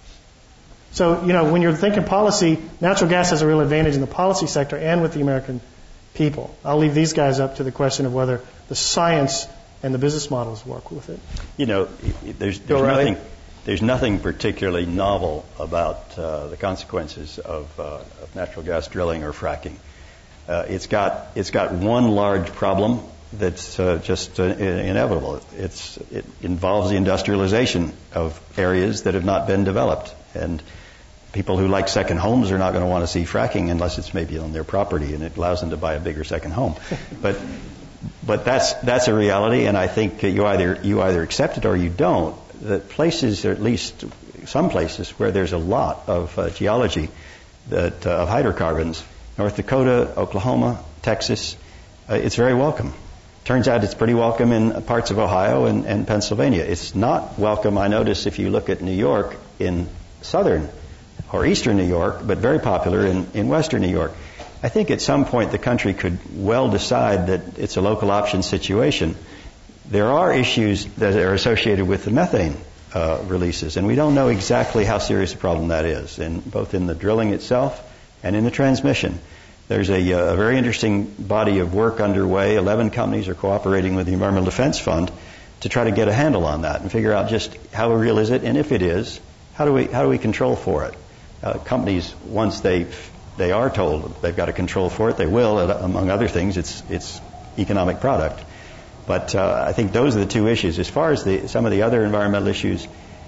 So, you know, when you're thinking policy, natural gas has a real advantage in the policy sector and with the American people. I'll leave these guys up to the question of whether the science and the business models work with it. You know, there's, there's nothing... There's nothing particularly novel about uh, the consequences of, uh, of natural gas drilling or fracking. Uh, it's got it's got one large problem that's uh, just uh, inevitable. It's it involves the industrialization of areas that have not been developed, and people who like second homes are not going to want to see fracking unless it's maybe on their property and it allows them to buy a bigger second home. But but that's that's a reality, and I think you either you either accept it or you don't. That places, or at least some places, where there's a lot of uh, geology that uh, of hydrocarbons, North Dakota, Oklahoma, Texas, uh, it's very welcome. Turns out it's pretty welcome in parts of Ohio and, and Pennsylvania. It's not welcome, I notice, if you look at New York in southern or eastern New York, but very popular in, in western New York. I think at some point the country could well decide that it's a local option situation. There are issues that are associated with the methane uh, releases, and we don't know exactly how serious a problem that is, in, both in the drilling itself and in the transmission. There's a, a very interesting body of work underway. Eleven companies are cooperating with the Environmental Defense Fund to try to get a handle on that and figure out just how real is it, and if it is, how do we how do we control for it? Uh, companies, once they they are told they've got a control for it, they will. Among other things, it's it's economic product. But uh, I think those are the two issues. As far as the, some of the other environmental issues,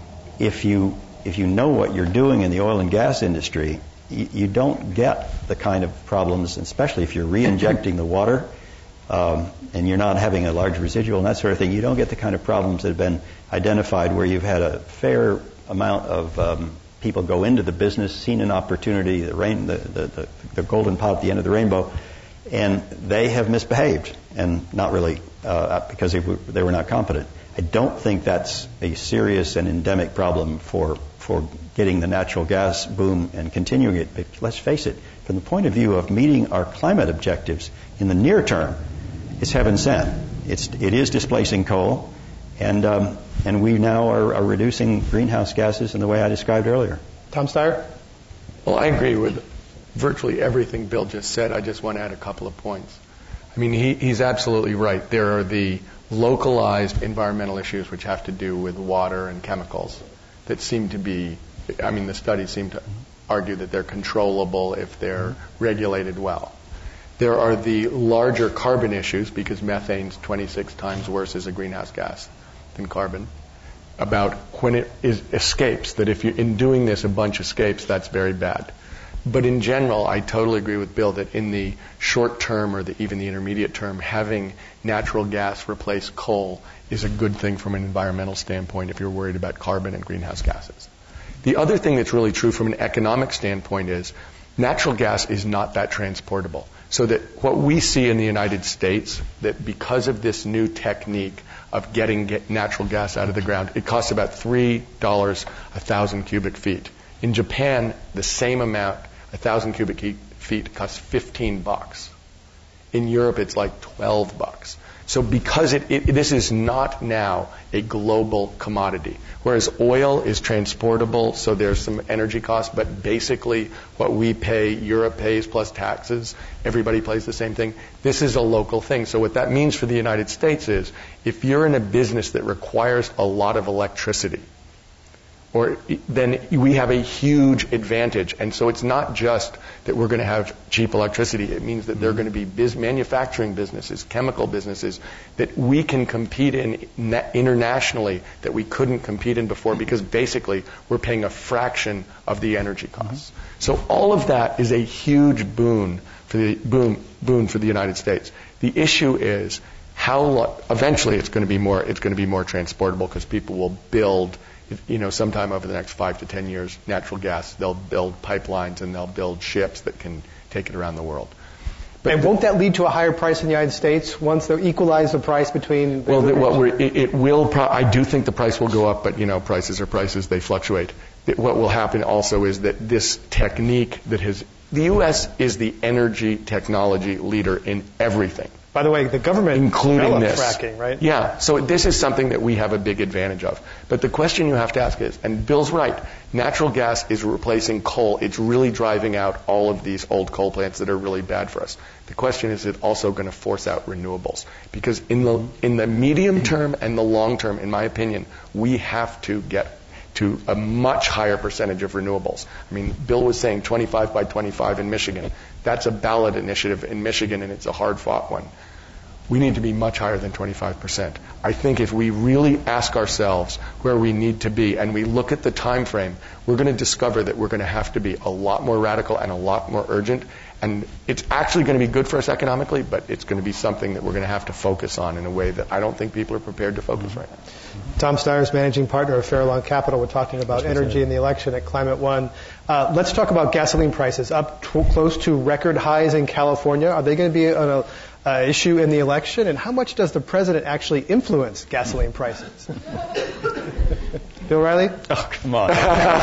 if you if you know what you're doing in the oil and gas industry, you, you don't get the kind of problems, especially if you're re-injecting the water um, and you're not having a large residual and that sort of thing. You don't get the kind of problems that have been identified where you've had a fair amount of um, people go into the business, seen an opportunity, the, rain, the, the, the, the golden pot at the end of the rainbow, and they have misbehaved, and not really uh, because they were, they were not competent. I don't think that's a serious and endemic problem for for getting the natural gas boom and continuing it. But let's face it, from the point of view of meeting our climate objectives in the near term, it's heaven sent. It's it is displacing coal, and um, and we now are, are reducing greenhouse gases in the way I described earlier. Tom Steyer? Well, I agree with virtually everything Bill just said. I just want to add a couple of points. I mean, he, he's absolutely right. There are the localized environmental issues which have to do with water and chemicals that seem to be, I mean, the studies seem to argue that they're controllable if they're regulated well. There are the larger carbon issues, because methane's twenty-six times worse as a greenhouse gas than carbon, about when it is escapes, that if you in doing this a bunch escapes, that's very bad. But in general, I totally agree with Bill that in the short term or the, even the intermediate term, having natural gas replace coal is a good thing from an environmental standpoint if you're worried about carbon and greenhouse gases. The other thing that's really true from an economic standpoint is natural gas is not that transportable. So that what we see in the United States, that because of this new technique of getting get natural gas out of the ground, it costs about three dollars a thousand cubic feet. In Japan, the same amount, a thousand cubic feet, costs fifteen bucks. In Europe, it's like twelve bucks. So because it, it, this is not now a global commodity, whereas oil is transportable, so there's some energy costs, but basically what we pay, Europe pays plus taxes, everybody pays the same thing. This is a local thing. So what that means for the United States is if you're in a business that requires a lot of electricity, or then we have a huge advantage. And so it's not just that we're going to have cheap electricity. It means that there are going to be biz- manufacturing businesses, chemical businesses that we can compete in na- internationally that we couldn't compete in before, because basically we're paying a fraction of the energy costs. Mm-hmm. So all of that is a huge boon for the boon, boon for the United States. The issue is how lo- eventually it's going to be more it's going to be more transportable, because people will build, you know, sometime over the next five to ten years, natural gas, they'll build pipelines and they'll build ships that can take it around the world. But and won't that lead to a higher price in the United States once they equalize the price between? The well, the, what we're, it, it will. Pro- I do think the price will go up, but you know, prices are prices; they fluctuate. It, what will happen also is that this technique that has the U S is the energy technology leader in everything. By the way, the government including this fracking, right? Yeah. So this is something that we have a big advantage of. But the question you have to ask is, and Bill's right, natural gas is replacing coal. It's really driving out all of these old coal plants that are really bad for us. The question is, is it also going to force out renewables? Because in the in the medium term and the long term, in my opinion, we have to get to a much higher percentage of renewables. I mean, Bill was saying twenty-five by twenty-five in Michigan. That's a ballot initiative in Michigan, and it's a hard-fought one. We need to be much higher than twenty-five percent. I think if we really ask ourselves where we need to be and we look at the time frame, we're going to discover that we're going to have to be a lot more radical and a lot more urgent. And it's actually going to be good for us economically, but it's going to be something that we're going to have to focus on in a way that I don't think people are prepared to focus right now. Tom Steyer is managing partner of Farallon Capital. We're talking about energy and the election at Climate One. Uh, let's talk about gasoline prices, up t- close to record highs in California. Are they going to be an uh, issue in the election? And how much does the president actually influence gasoline prices? Bill O'Reilly? Oh, come on.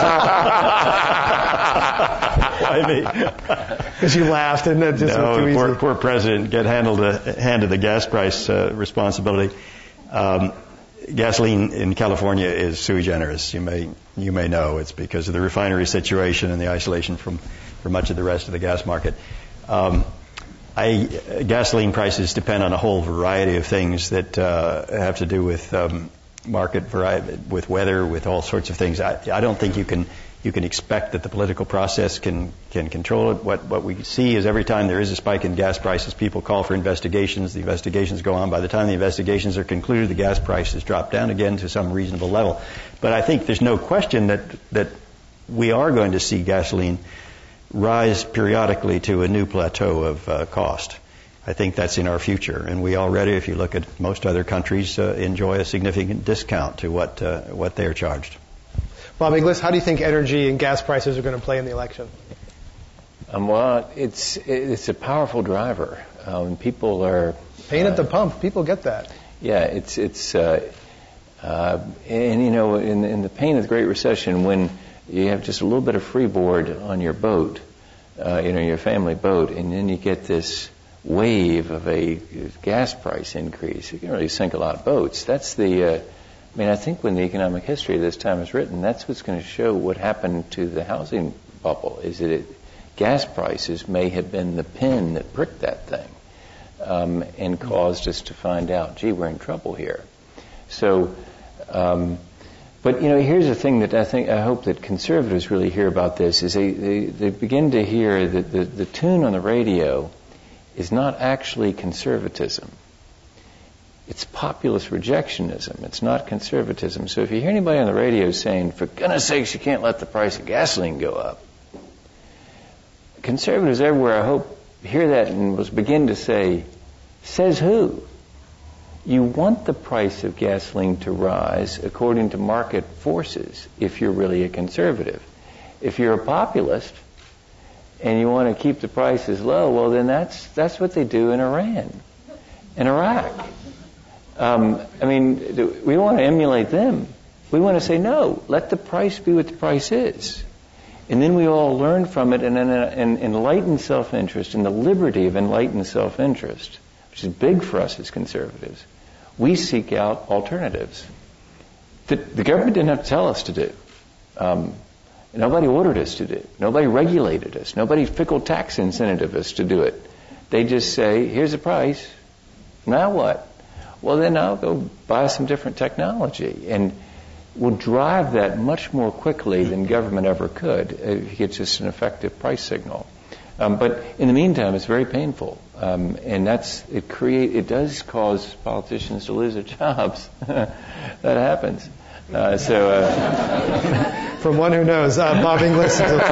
Why me? Because you laughed and that just no, was too easy. Poor, poor president get handled a, handed the gas price uh, responsibility. Um, gasoline in California is sui generis. You may you may know it's because of the refinery situation and the isolation from, from much of the rest of the gas market. Um, I, gasoline prices depend on a whole variety of things that uh, have to do with um, market variety, with weather, with all sorts of things. I, I don't think you can you can expect that the political process can can control it. What what we see is every time there is a spike in gas prices, people call for investigations. The investigations go on. By the time the investigations are concluded, the gas prices drop down again to some reasonable level. But I think there's no question that that we are going to see gasoline rise periodically to a new plateau of uh, cost. I think that's in our future, and we already, if you look at most other countries, uh, enjoy a significant discount to what uh, what they are charged. Bob Inglis, how do you think energy and gas prices are going to play in the election? Um, well, it's it's a powerful driver. Um, people are pain uh, at the pump. People get that. Yeah, it's it's uh, uh, and you know in in the pain of the Great Recession, when you have just a little bit of freeboard on your boat, uh, you know your family boat, and then you get this wave of a gas price increase, it can really sink a lot of boats. That's the uh, I mean, I think when the economic history of this time is written, that's what's going to show what happened to the housing bubble. Is that it gas prices may have been the pin that pricked that thing um, and caused us to find out, gee, we're in trouble here. So, um, but you know, here's the thing that I think I hope that conservatives really hear about this is they, they, they begin to hear that the, the tune on the radio is not actually conservatism. It's populist rejectionism. It's not conservatism. So if you hear anybody on the radio saying, for goodness sakes, you can't let the price of gasoline go up, conservatives everywhere, I hope, hear that and will begin to say, says who? You want the price of gasoline to rise according to market forces if you're really a conservative. If you're a populist and you want to keep the prices low, well, then that's that's what they do in Iran, in Iraq. Um, I mean, we want to emulate them. We want to say, no, let the price be what the price is. And then we all learn from it, and in an enlightened self-interest, in the liberty of enlightened self-interest, which is big for us as conservatives, we seek out alternatives that the government didn't have to tell us to do. Um, nobody ordered us to do. Nobody regulated us. Nobody fickle tax incentivized us to do it. They just say, here's the price. Now what? Well, then I'll go buy some different technology. And will drive that much more quickly than government ever could if you get just an effective price signal. Um, but in the meantime, it's very painful, um, and that's it. Create it does cause politicians to lose their jobs. That happens. Uh, so, uh, from one who knows, uh, Bob Inglis is a former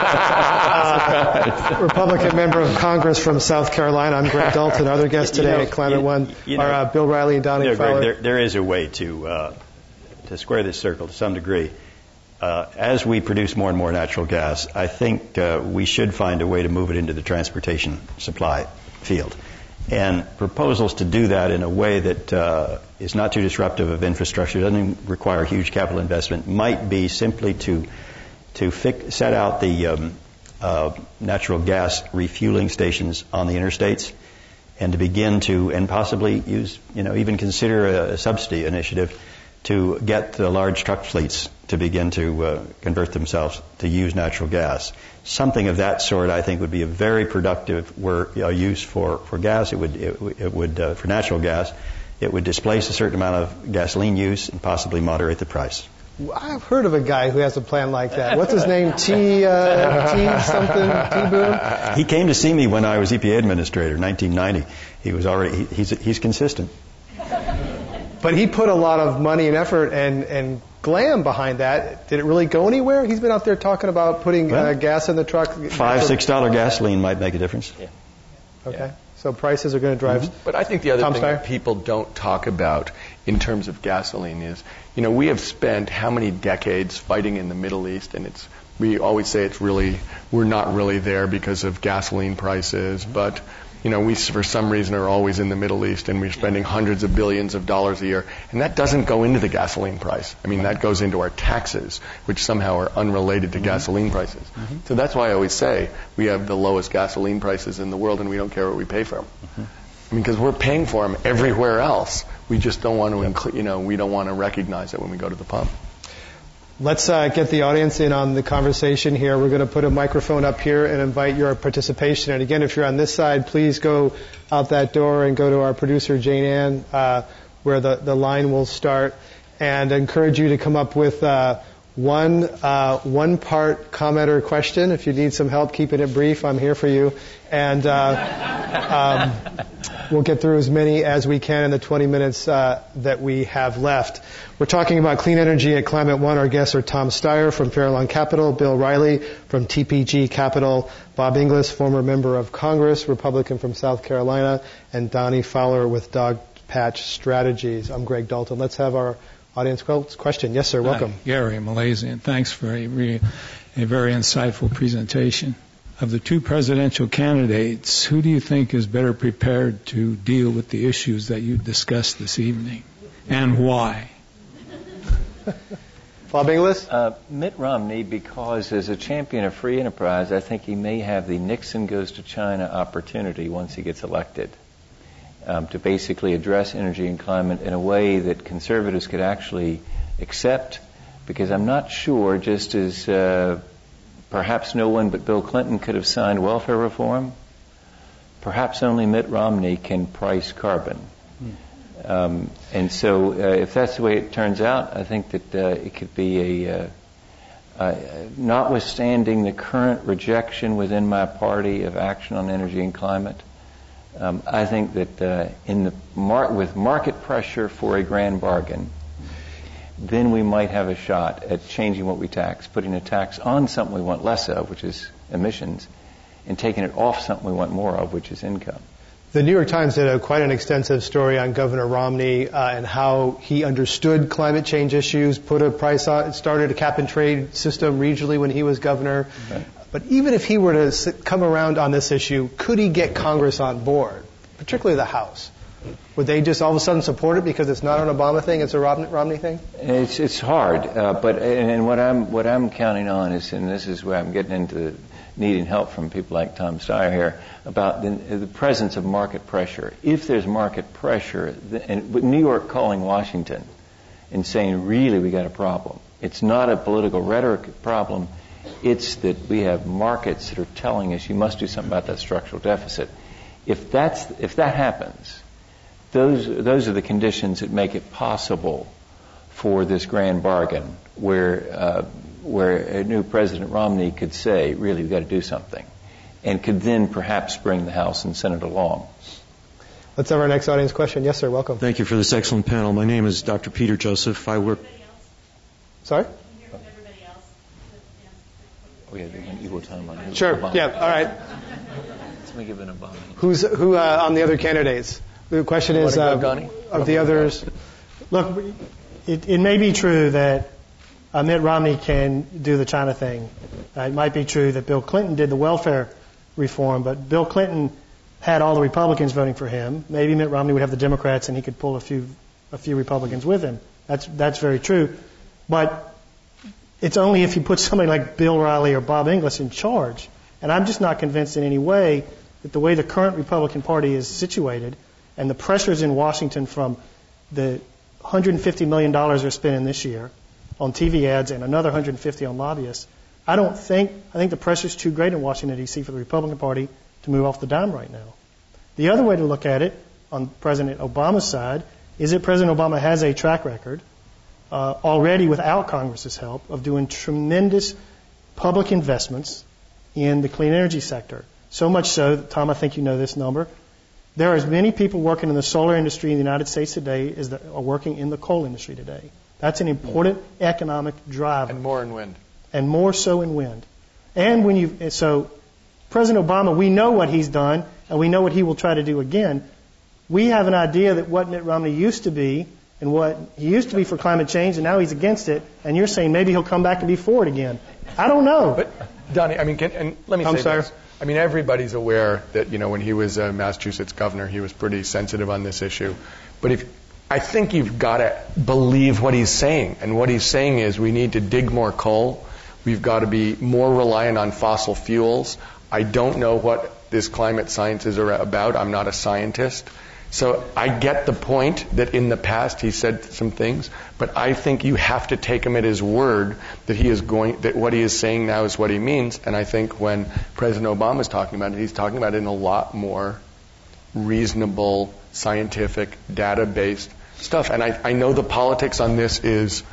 uh, Republican member of Congress from South Carolina. I'm Greg Dalton. Other guests today you know, at Climate you, One you know, are uh, Bill Riley and Donnie you know, Fowler. Greg, there, there is a way to. Uh, to square this circle to some degree. Uh, as we produce more and more natural gas, I think uh, we should find a way to move it into the transportation supply field. And proposals to do that in a way that uh, is not too disruptive of infrastructure, doesn't require huge capital investment, might be simply to to fix, set out the um, uh, natural gas refueling stations on the interstates, and to begin to, and possibly use, you know, even consider a, a subsidy initiative to get the large truck fleets to begin to uh, convert themselves to use natural gas. Something of that sort, I think, would be a very productive work, uh, use for, for gas. It would, it, it would uh, for natural gas, it would displace a certain amount of gasoline use and possibly moderate the price. I've heard of a guy who has a plan like that. What's his name? T. Uh, T. something. T. Boone. He came to see me when I was E P A administrator, nineteen ninety. He was already. He, he's he's consistent. But he put a lot of money and effort and, and glam behind that. Did it really go anywhere? He's been out there talking about putting well, uh, gas in the truck. Five, six dollar gasoline might make a difference. Yeah. Okay. Yeah. So prices are going to drive. Mm-hmm. But I think the other Tom thing Steyer? that people don't talk about in terms of gasoline is, you know, we have spent how many decades fighting in the Middle East, and it's we always say it's really we're not really there because of gasoline prices, mm-hmm. but you know, we, for some reason, are always in the Middle East, and we're spending hundreds of billions of dollars a year. And that doesn't go into the gasoline price. I mean, that goes into our taxes, which somehow are unrelated to mm-hmm. gasoline prices. Mm-hmm. So that's why I always say we have the lowest gasoline prices in the world, and we don't care what we pay for them. Mm-hmm. I mean, because we're paying for them everywhere else. We just don't want to, yep. incl- you know, we don't want to recognize it when we go to the pump. Let's uh, get the audience in on the conversation here. We're going to put a microphone up here and invite your participation. And again, if you're on this side, please go out that door and go to our producer, Jane Ann, uh, where the, the line will start. And I encourage you to come up with uh, one uh, one part comment or question. If you need some help keeping it brief, I'm here for you. And uh, um, we'll get through as many as we can in the twenty minutes uh, that we have left. We're talking about clean energy at Climate One. Our guests are Tom Steyer from Farallon Capital, Bill Riley from T P G Capital, Bob Inglis, former member of Congress, Republican from South Carolina, and Donnie Fowler with Dog Patch Strategies. I'm Greg Dalton. Let's have our Audience question. Yes, sir. Welcome. Hi, Gary, Malaysian. Thanks for a, re, a very insightful presentation. Of the two presidential candidates, who do you think is better prepared to deal with the issues that you discussed this evening, and why? Bob Inglis? Uh, Mitt Romney, because as a champion of free enterprise, I think he may have the Nixon goes to China opportunity once he gets elected, um, to basically address energy and climate in a way that conservatives could actually accept, because I'm not sure, just as uh, perhaps no one but Bill Clinton could have signed welfare reform, perhaps only Mitt Romney can price carbon. Um, and so uh, if that's the way it turns out, I think that uh, it could be a, uh, uh, notwithstanding the current rejection within my party of action on energy and climate, um, I think that uh, in the mar- with market pressure for a grand bargain, then we might have a shot at changing what we tax, putting a tax on something we want less of, which is emissions, and taking it off something we want more of, which is income. The New York Times did a, quite an extensive story on Governor Romney uh, and how he understood climate change issues, put a price on, started a cap and trade system regionally when he was governor. Right. But even if he were to sit, come around on this issue, could he get Congress on board, particularly the House? Would they just all of a sudden support it because it's not an Obama thing, it's a Romney thing? It's it's hard, uh, but and what I'm what I'm counting on is, and this is where I'm getting into needing help from people like Tom Steyer here, about the, the presence of market pressure. If there's market pressure, the, and with New York calling Washington and saying, really, we got a problem. It's not a political rhetoric problem. It's that we have markets that are telling us you must do something about that structural deficit. If that's if that happens, those those are the conditions that make it possible for this grand bargain, where uh, where a new President Romney could say, really, we've got to do something, and could then perhaps bring the House and Senate along. Let's have our next audience question. Yes, sir. Welcome. Thank you for this excellent panel. My name is Doctor Peter Joseph. I work... Sorry? Oh, yeah, they went equal time on it. Sure. Obama. Yeah, all right. Let me give an Obama. Who's, who uh, on the other candidates? The question is uh, of the others. Look, it, it may be true that uh, Mitt Romney can do the China thing. Uh, it might be true that Bill Clinton did the welfare reform, but Bill Clinton had all the Republicans voting for him. Maybe Mitt Romney would have the Democrats, and he could pull a few a few Republicans with him. That's that's very true. But it's only if you put somebody like Bill Riley or Bob Inglis in charge. And I'm just not convinced in any way that the way the current Republican Party is situated and the pressures in Washington from the one hundred fifty million dollars they're spending this year on T V ads and another one hundred fifty on lobbyists, I don't think, I think the pressure's too great in Washington, D C for the Republican Party to move off the dime right now. The other way to look at it on President Obama's side is that President Obama has a track record uh, already without Congress's help of doing tremendous public investments in the clean energy sector. So much so, Tom, I think you know this number, there are as many people working in the solar industry in the United States today as there are working in the coal industry today. That's an important economic driver. And more in wind. And more so in wind. And when you, so President Obama, we know what he's done, and we know what he will try to do again. We have an idea that what Mitt Romney used to be, and what he used to be for climate change, and now he's against it, and you're saying maybe he'll come back and be for it again. I don't know. But, Donnie, I mean, can, and let me I'm say sorry. this. I mean, everybody's aware that, you know, when he was a Massachusetts governor, he was pretty sensitive on this issue. But if I think you've got to believe what he's saying. And what he's saying is we need to dig more coal. We've got to be more reliant on fossil fuels. I don't know what this climate science is about. I'm not a scientist. So I get the point that in the past he said some things, but I think you have to take him at his word that he is going, that what he is saying now is what he means. And I think when President Obama is talking about it, he's talking about it in a lot more reasonable, scientific, data-based stuff. And I, I know the politics on this is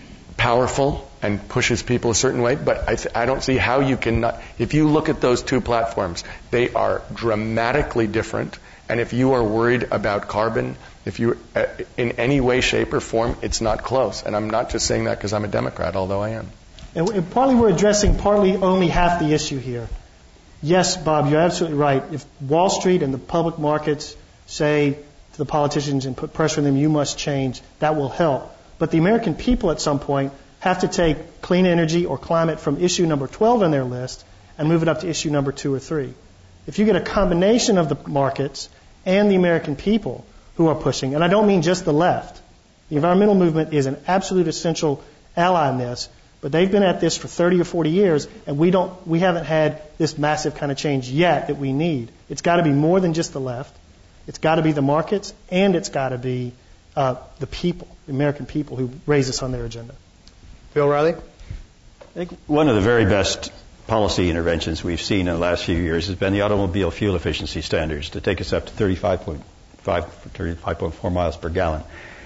powerful and pushes people a certain way, but I, th- I don't see how you can not, if you look at those two platforms, they are dramatically different. And if you are worried about carbon, if you, uh, in any way, shape, or form, it's not close. And I'm not just saying that because I'm a Democrat, although I am. And, and partly we're addressing partly only half the issue here. Yes, Bob, you're absolutely right. If Wall Street and the public markets say to the politicians and put pressure on them, you must change, that will help. But the American people at some point have to take clean energy or climate from issue number twelve on their list and move it up to issue number two or three. If you get a combination of the markets and the American people who are pushing, and I don't mean just the left, the environmental movement is an absolute essential ally in this, but they've been at this for thirty or forty years, and we don't, we haven't had this massive kind of change yet that we need. It's got to be more than just the left. It's got to be the markets, and it's got to be uh, the people, the American people who raise this on their agenda. Bill Riley? I think one of the very best policy interventions we've seen in the last few years has been the automobile fuel efficiency standards to take us up to thirty-five point five, thirty-five point four miles per gallon.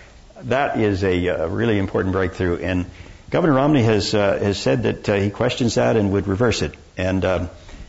That is a, a really important breakthrough, and Governor Romney has uh, has said that uh, he questions that and would reverse it. And um,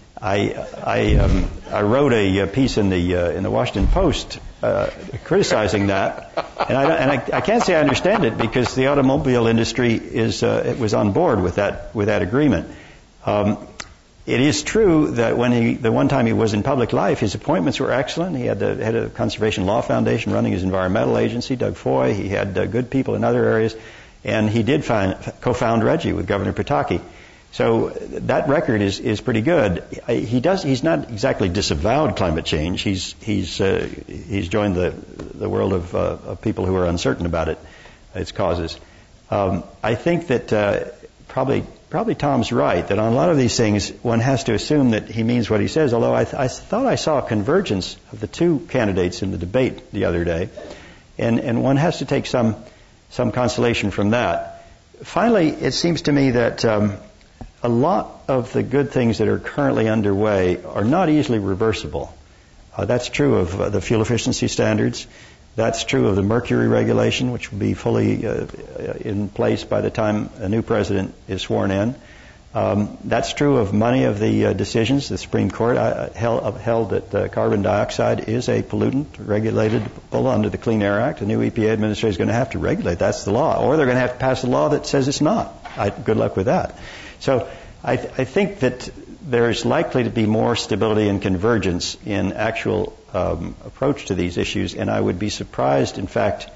I I, um, I wrote a, a piece in the uh, in the Washington Post uh, criticizing that, and, I, and I, I can't say I understand it because the automobile industry is uh, it was on board with that with that agreement. Um, it is true that when he the one time he was in public life, his appointments were excellent. He had the head of the Conservation Law Foundation running his environmental agency, Doug Foy. He had uh, good people in other areas. And he did find, co-found RGGI with Governor Pataki. So that record is, is pretty good. He does, he's not exactly disavowed climate change. He's, he's, uh, he's joined the, the world of, uh, of people who are uncertain about it, its causes. Um, I think that uh, probably, probably Tom's right, that on a lot of these things, one has to assume that he means what he says, although I, th- I thought I saw a convergence of the two candidates in the debate the other day. And, and one has to take some some consolation from that. Finally, it seems to me that um, a lot of the good things that are currently underway are not easily reversible. Uh, that's true of uh, the fuel efficiency standards. That's true of the mercury regulation, which will be fully uh, in place by the time a new president is sworn in. Um, that's true of many of the uh, decisions. The Supreme Court uh, held, upheld that uh, carbon dioxide is a pollutant regulated under the Clean Air Act. The new E P A administrator is going to have to regulate. That's the law. Or they're going to have to pass a law that says it's not. I, good luck with that. So I, th- I think that there's likely to be more stability and convergence in actual um, approach to these issues, and I would be surprised, in fact,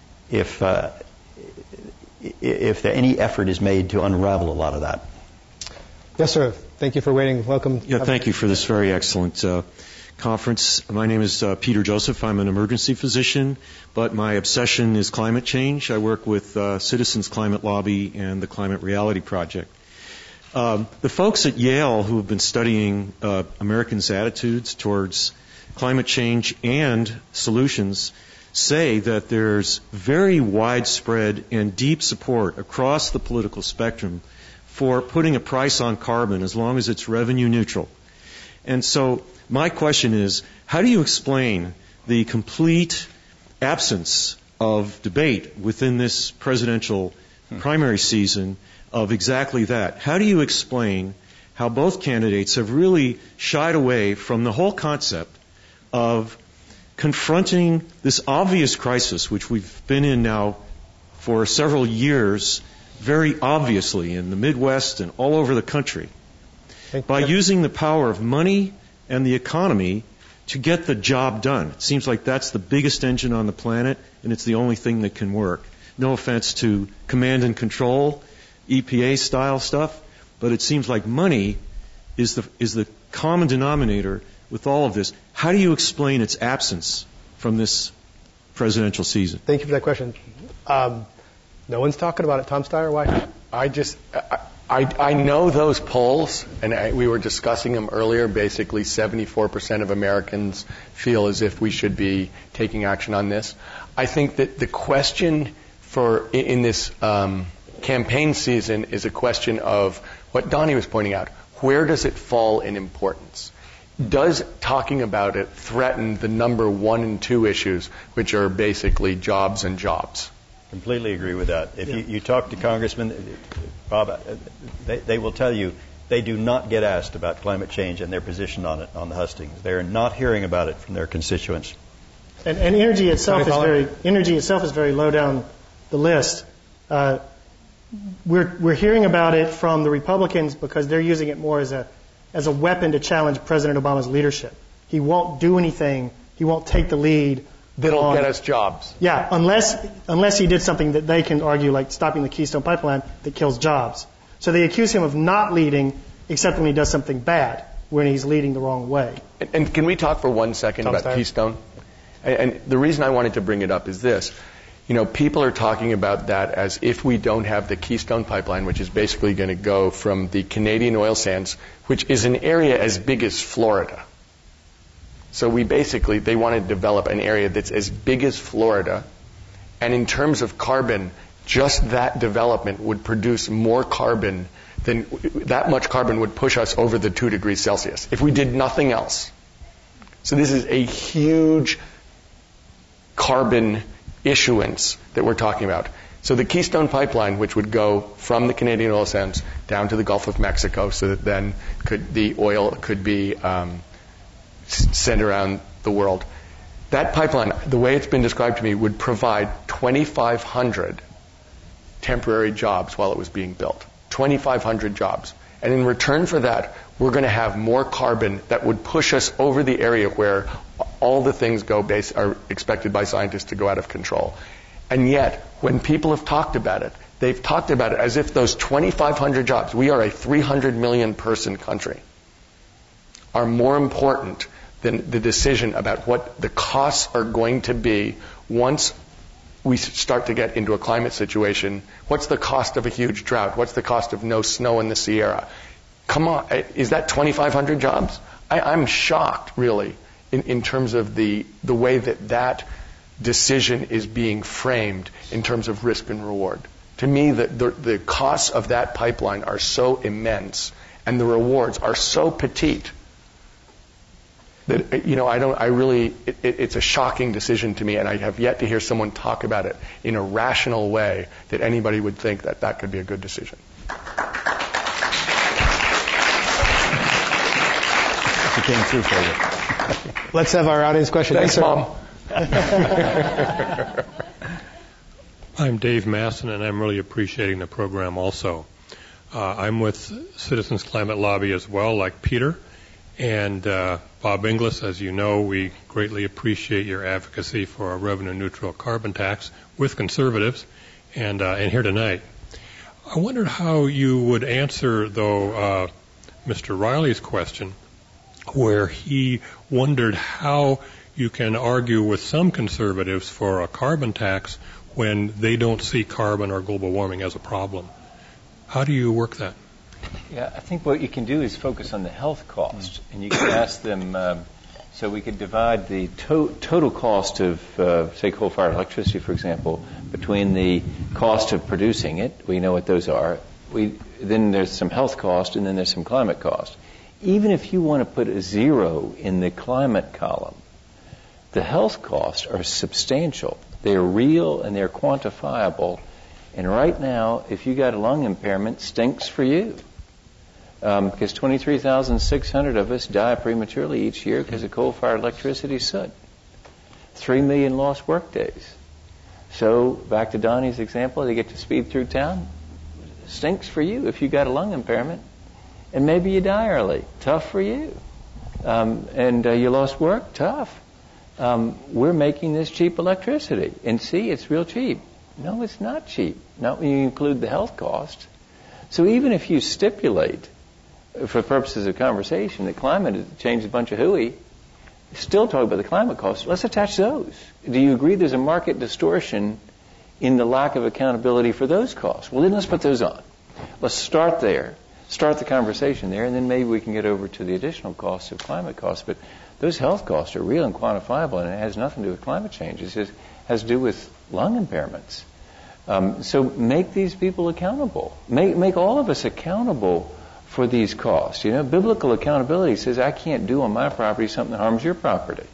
if uh, if there, any effort is made to unravel a lot of that. Yes, sir. Thank you for waiting. Welcome. Yeah, thank you for this very excellent uh, conference. My name is uh, Peter Joseph. I'm an emergency physician, but my obsession is climate change. I work with uh, Citizens Climate Lobby and the Climate Reality Project. Um, the folks at Yale who have been studying uh, Americans' attitudes towards climate change and solutions say that there's very widespread and deep support across the political spectrum for putting a price on carbon as long as it's revenue neutral. And so my question is, how do you explain the complete absence of debate within this presidential hmm. primary season of exactly that? How do you explain how both candidates have really shied away from the whole concept of confronting this obvious crisis, which we've been in now for several years, very obviously in the Midwest and all over the country, by using the power of money and the economy to get the job done? It seems like that's the biggest engine on the planet, and it's the only thing that can work. No offense to command and control, E P A-style stuff, but it seems like money is the is the common denominator with all of this. How do you explain its absence from this presidential season? Thank you for that question. Um, No one's talking about it. Tom Steyer, why? I just, I, I, I know those polls, and I, we were discussing them earlier. Basically, seventy-four percent of Americans feel as if we should be taking action on this. I think that the question for in, in this um, campaign season is a question of what Donnie was pointing out. Where does it fall in importance? Does talking about it threaten the number one and two issues, which are basically jobs and jobs? Completely agree with that. If yeah. you, you talk to congressmen, Bob, they, they will tell you they do not get asked about climate change and their position on it on the hustings. They are not hearing about it from their constituents. And, and energy itself is very energy itself is very low down the list. Uh, we're we're hearing about it from the Republicans because they're using it more as a as a weapon to challenge President Obama's leadership. He won't do anything. He won't take the lead That'll on, get us jobs. Yeah, unless unless he did something that they can argue, like stopping the Keystone Pipeline, that kills jobs. So they accuse him of not leading, except when he does something bad, when he's leading the wrong way. And, and can we talk for one second Tom's about tired. Keystone? And, and the reason I wanted to bring it up is this. You know, people are talking about that as if we don't have the Keystone Pipeline, which is basically going to go from the Canadian oil sands, which is an area as big as Florida. So we basically, they want to develop an area that's as big as Florida. And in terms of carbon, just that development would produce more carbon than, that much carbon would push us over the two degrees Celsius if we did nothing else. So this is a huge carbon issuance that we're talking about. So the Keystone Pipeline, which would go from the Canadian oil sands down to the Gulf of Mexico, so that then could, the oil could be um, sent around the world. That pipeline, the way it's been described to me, would provide twenty-five hundred temporary jobs while it was being built. twenty-five hundred jobs. And in return for that, we're going to have more carbon that would push us over the area where all the things go base, are expected by scientists to go out of control. And yet, when people have talked about it, they've talked about it as if those twenty-five hundred jobs, we are a three hundred million person country, are more important than the decision about what the costs are going to be once we start to get into a climate situation. What's the cost of a huge drought? What's the cost of no snow in the Sierra? Come on, is that twenty-five hundred jobs? I, I'm shocked, really, in, in terms of the, the way that that decision is being framed in terms of risk and reward. To me, the, the, the costs of that pipeline are so immense and the rewards are so petite that, you know, I don't, I really, it, it, it's a shocking decision to me, and I have yet to hear someone talk about it in a rational way that anybody would think that that could be a good decision. She came through for you. Let's have our audience question. Thanks, yes, Mom. I'm Dave Masson, and I'm really appreciating the program also. Uh, I'm with Citizens Climate Lobby as well, like Peter. And uh, Bob Inglis, as you know, we greatly appreciate your advocacy for a revenue-neutral carbon tax with conservatives, and uh, and here tonight. I wondered how you would answer, though, uh, Mister Riley's question, where he wondered how you can argue with some conservatives for a carbon tax when they don't see carbon or global warming as a problem. How do you work that? Yeah, I think what you can do is focus on the health cost, and you can ask them, um, so we could divide the to- total cost of, uh, say, coal-fired electricity, for example, between the cost of producing it, we know what those are, we, then there's some health cost, and then there's some climate cost. Even if you want to put a zero in the climate column, the health costs are substantial. They're real and they're quantifiable. And right now, if you got a lung impairment, stinks for you. Um, because twenty-three thousand six hundred of us die prematurely each year because of coal-fired electricity soot. Three million lost work days. So, back to Donnie's example, they get to speed through town. Stinks for you if you got a lung impairment. And maybe you die early. Tough for you. Um, and uh, you lost work? Tough. Um, we're making this cheap electricity. And see, it's real cheap. No, it's not cheap. Not when you include the health cost. So even if you stipulate, for purposes of conversation, that climate has changed a bunch of hooey, still talk about the climate costs. Let's attach those. Do you agree there's a market distortion in the lack of accountability for those costs? Well, then let's put those on. Let's start there. Start the conversation there, and then maybe we can get over to the additional costs of climate costs. But those health costs are real and quantifiable, and it has nothing to do with climate change. It just has to do with lung impairments. Um, so make these people accountable. Make make all of us accountable for these costs. You know, biblical accountability says I can't do on my property something that harms your property.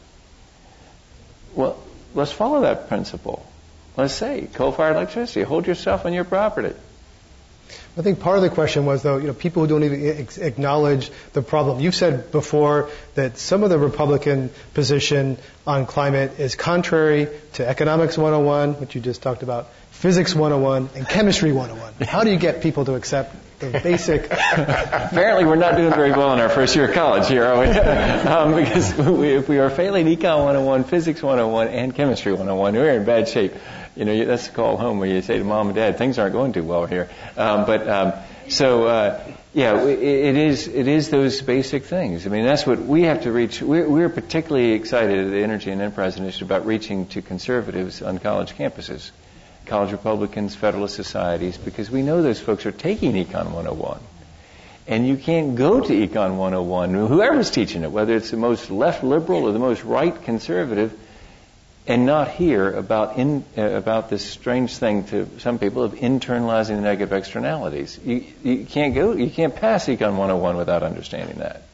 Well, let's follow that principle. Let's say coal-fired electricity. Hold yourself on your property. I think part of the question was, though, you know, people who don't even ex- acknowledge the problem. You've said before that some of the Republican position on climate is contrary to Economics one oh one, which you just talked about, Physics one oh one, and Chemistry one oh one. How do you get people to accept the basic... Apparently we're not doing very well in our first year of college here, are we? um, because we, if we are failing Econ one oh one, Physics one oh one, and Chemistry one oh one, we're in bad shape. You know, that's the call home where you say to mom and dad, things aren't going too well here. Um, but um, so, uh, yeah, it, it is it is those basic things. I mean, that's what we have to reach. We're, we're particularly excited at the Energy and Enterprise Initiative about reaching to conservatives on college campuses, college Republicans, Federalist societies, because we know those folks are taking Econ one oh one. And you can't go to Econ one oh one, whoever's teaching it, whether it's the most left liberal or the most right conservative, and not hear about in, uh, about this strange thing to some people of internalizing the negative externalities. You, you can't go, you can't pass Econ one oh one without understanding that.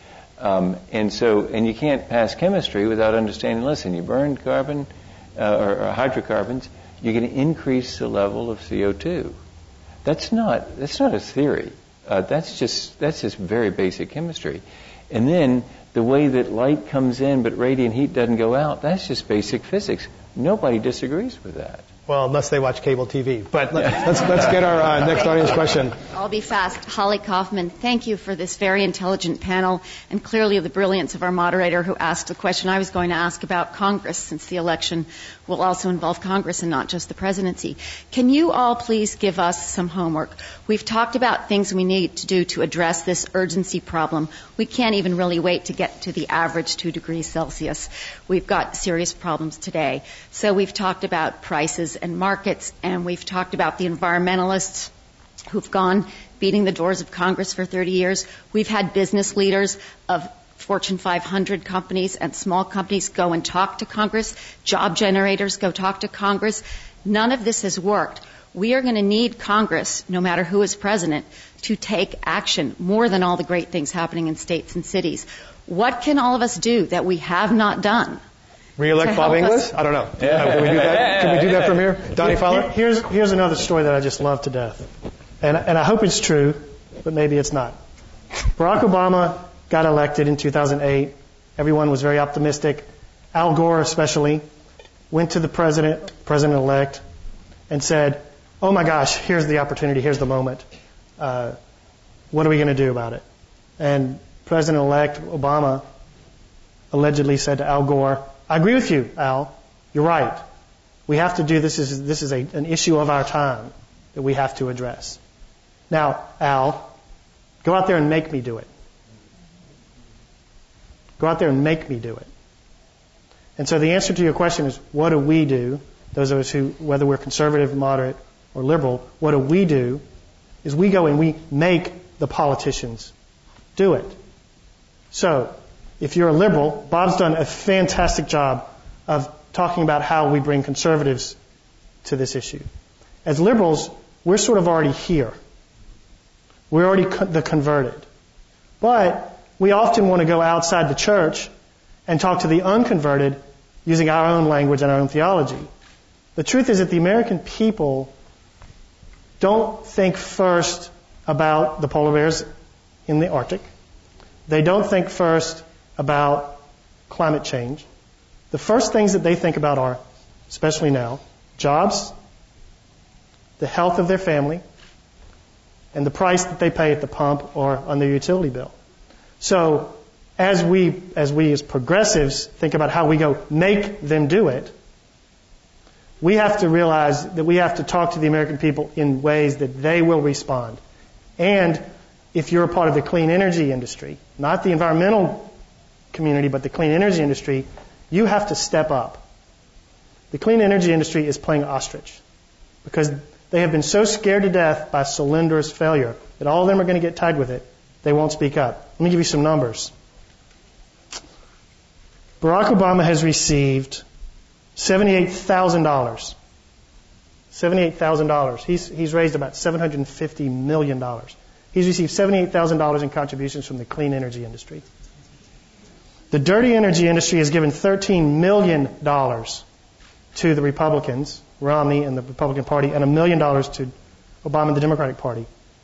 Um, and so, and you can't pass chemistry without understanding, listen, you burn carbon uh, or, or hydrocarbons, you're going to increase the level of C O two. That's not, that's not a theory. Uh, that's just, that's just very basic chemistry. And then, the way that light comes in but radiant heat doesn't go out, that's just basic physics. Nobody disagrees with that. Well, unless they watch cable T V. But let's, let's get our uh, next audience question. I'll be fast. Holly Kaufman, thank you for this very intelligent panel and clearly the brilliance of our moderator who asked the question I was going to ask about Congress, since the election will also involve Congress and not just the presidency. Can you all please give us some homework? We've talked about things we need to do to address this urgency problem. We can't even really wait to get to the average two degrees Celsius. We've got serious problems today. So we've talked about prices and markets, and we've talked about the environmentalists who've gone beating the doors of Congress for thirty years. We've had business leaders of Fortune five hundred companies and small companies go and talk to Congress. Job generators go talk to Congress. None of this has worked. We are going to need Congress, no matter who is president, to take action more than all the great things happening in states and cities. What can all of us do that we have not done? Re-elect Bob Inglis? I don't know. Yeah. Can we do that? Can we do that from here? Donnie Fowler? Here's, here's another story that I just love to death. And, and I hope it's true, but maybe it's not. Barack Obama got elected in two thousand eight. Everyone was very optimistic. Al Gore especially went to the president, president-elect, and said, oh my gosh, here's the opportunity, here's the moment. Uh, what are we going to do about it? And President-elect Obama allegedly said to Al Gore, I agree with you, Al. You're right. We have to do this. Is, this is a, an issue of our time that we have to address. Now, Al, go out there and make me do it. Go out there and make me do it. And so the answer to your question is, what do we do? Those of us who, whether we're conservative, moderate, or liberal, what do we do? Is we go and we make the politicians do it. So, if you're a liberal, Bob's done a fantastic job of talking about how we bring conservatives to this issue. As liberals, we're sort of already here. We're already co- the converted. But we often want to go outside the church and talk to the unconverted using our own language and our own theology. The truth is that the American people don't think first about the polar bears in the Arctic. They don't think first about climate change. The first things that they think about are, especially now, jobs, the health of their family, and the price that they pay at the pump or on their utility bill. So, as we, as we as progressives think about how we go make them do it, we have to realize that we have to talk to the American people in ways that they will respond. And if you're a part of the clean energy industry, not the environmental community, but the clean energy industry, you have to step up. The clean energy industry is playing ostrich because they have been so scared to death by Solinder's failure that all of them are going to get tied with it. They won't speak up. Let me give you some numbers. Barack Obama has received seventy-eight thousand dollars. seventy-eight thousand dollars. He's, he's raised about seven hundred fifty million dollars. He's received seventy-eight thousand dollars in contributions from the clean energy industry. The dirty energy industry has given thirteen million dollars to the Republicans, Romney and the Republican Party, and a million dollars to Obama and the Democratic Party.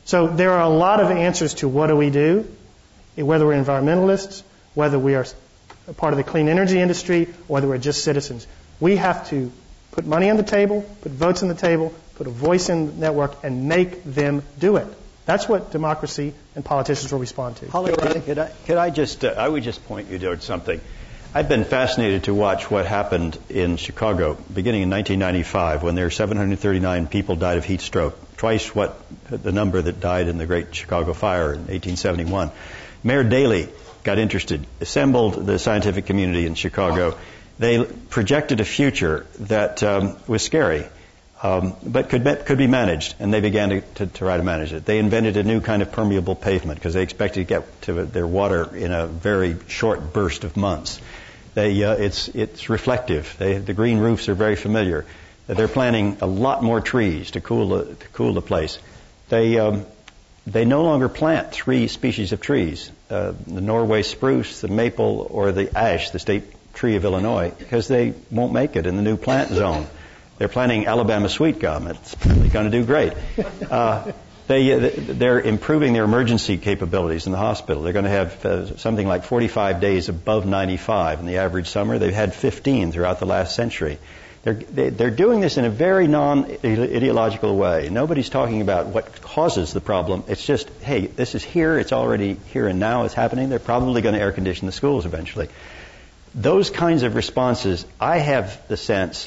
So there are a lot of answers to what do we do, whether we're environmentalists, whether we are a part of the clean energy industry, or whether we're just citizens. We have to put money on the table, put votes on the table, put a voice in the network, and make them do it. That's what democracy and politicians will respond to. Holly, could I, could I just, uh, I would just point you towards something. I've been fascinated to watch what happened in Chicago beginning in nineteen ninety-five when there were seven hundred thirty-nine people died of heat stroke, twice what the number that died in the Great Chicago Fire in eighteen seventy-one. Mayor Daley got interested, assembled the scientific community in Chicago. They projected a future that um, was scary, um, but could could be managed, and they began to, to, to try to manage it. They invented a new kind of permeable pavement because they expected to get to their water in a very short burst of months. They, uh, it's, it's reflective. They, the green roofs are very familiar. They're planting a lot more trees to cool the, to cool the place. They, um, they no longer plant three species of trees, uh, the Norway spruce, the maple, or the ash, the state tree of Illinois, because they won't make it in the new plant zone. They're planting Alabama sweet gum. It's probably going to do great. Uh, They, they're improving their emergency capabilities in the hospital. They're going to have uh, something like forty-five days above ninety-five in the average summer. They've had fifteen throughout the last century. They're, they, they're doing this in a very non-ideological way. Nobody's talking about what causes the problem. It's just, hey, this is here. It's already here and now. It's happening. They're probably going to air condition the schools eventually. Those kinds of responses, I have the sense,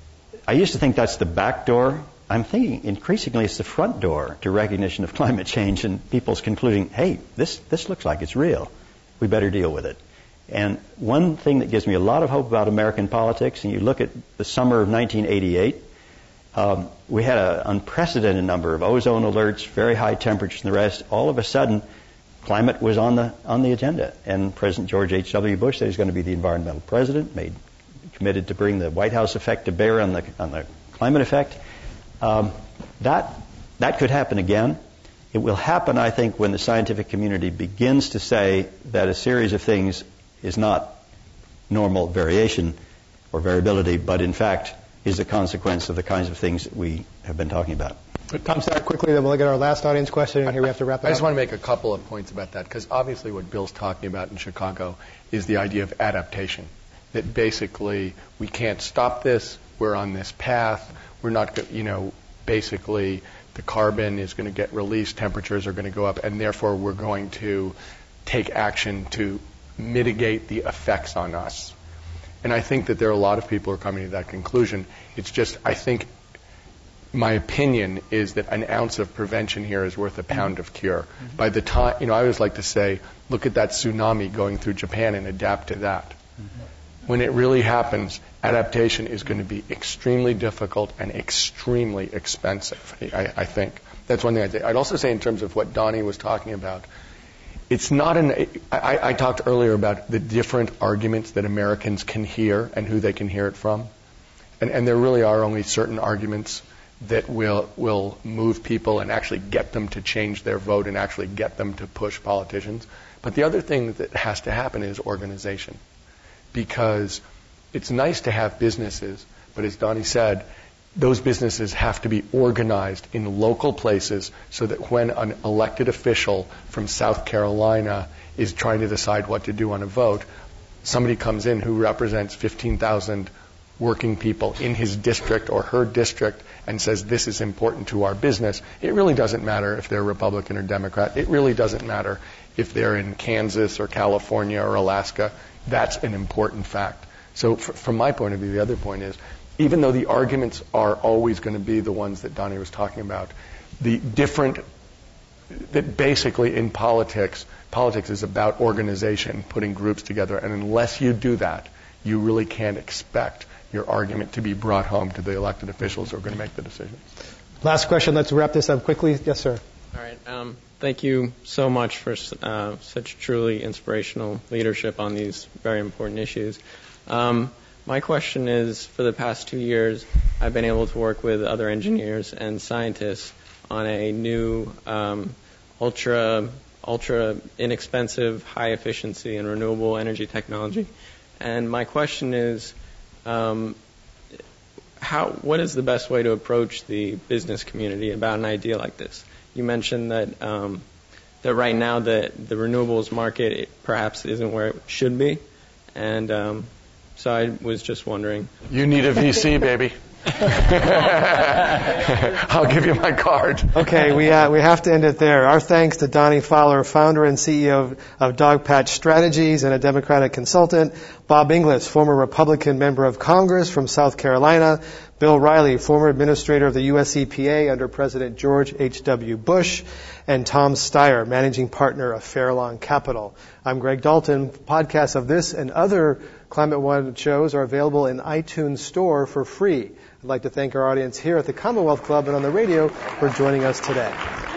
I used to think that's the back door. I'm thinking increasingly it's the front door to recognition of climate change and people's concluding, hey, this, this looks like it's real. We better deal with it. And one thing that gives me a lot of hope about American politics, and you look at the summer of nineteen eighty-eight, um, we had an unprecedented number of ozone alerts, very high temperatures and the rest. All of a sudden, climate was on the on the agenda. And President George H W. Bush said he's going to be the environmental president, made committed to bring the White House effect to bear on the on the climate effect. Um, that that could happen again. It will happen, I think, when the scientific community begins to say that a series of things is not normal variation or variability, but in fact is a consequence of the kinds of things that we have been talking about. Tom, say that quickly, then we'll get our last audience question, and here we have to wrap it up. I just want to make a couple of points about that, because obviously what Bill's talking about in Chicago is the idea of adaptation, that basically we can't stop this, we're on this path, we're not, you know, basically the carbon is going to get released, temperatures are going to go up, and therefore we're going to take action to mitigate the effects on us. And I think that there are a lot of people who are coming to that conclusion. It's just, I think, my opinion is that an ounce of prevention here is worth a pound of cure. Mm-hmm. By the time, you know, I always like to say, look at that tsunami going through Japan and adapt to that. Mm-hmm. When it really happens, adaptation is going to be extremely difficult and extremely expensive, I, I think. That's one thing I'd say. I'd also say in terms of what Donnie was talking about, it's not an, I, I talked earlier about the different arguments that Americans can hear and who they can hear it from. And, and there really are only certain arguments that will will move people and actually get them to change their vote and actually get them to push politicians. But the other thing that has to happen is organization. Because it's nice to have businesses, but as Donnie said, those businesses have to be organized in local places so that when an elected official from South Carolina is trying to decide what to do on a vote, somebody comes in who represents fifteen thousand working people in his district or her district and says this is important to our business. It really doesn't matter if they're Republican or Democrat. It really doesn't matter if they're in Kansas or California or Alaska. That's an important fact. So f- from my point of view, the other point is, even though the arguments are always going to be the ones that Donnie was talking about, the different, that basically in politics, politics is about organization, putting groups together, and unless you do that, you really can't expect your argument to be brought home to the elected officials who are going to make the decisions. Last question. Let's wrap this up quickly. Yes, sir. All right. Um, thank you so much for uh, such truly inspirational leadership on these very important issues. Um, my question is, for the past two years, I've been able to work with other engineers and scientists on a new um, ultra, ultra inexpensive, high efficiency and renewable energy technology. And my question is, um, how, what is the best way to approach the business community about an idea like this? you mentioned that um, that right now the the renewables market it perhaps isn't where it should be, and um, so I was just wondering. You need a V C, baby. I'll give you my card. Okay, we uh, we have to end it there. Our thanks to Donnie Fowler, founder and C E O of, of Dogpatch Strategies and a Democratic consultant, Bob Inglis, former Republican member of Congress from South Carolina, Bill Riley, former administrator of the U S E P A under President George H W. Bush, and Tom Steyer, managing partner of Fairlawn Capital. I'm Greg Dalton. Podcasts of this and other Climate One shows are available in iTunes Store for free. I'd like to thank our audience here at the Commonwealth Club and on the radio for joining us today.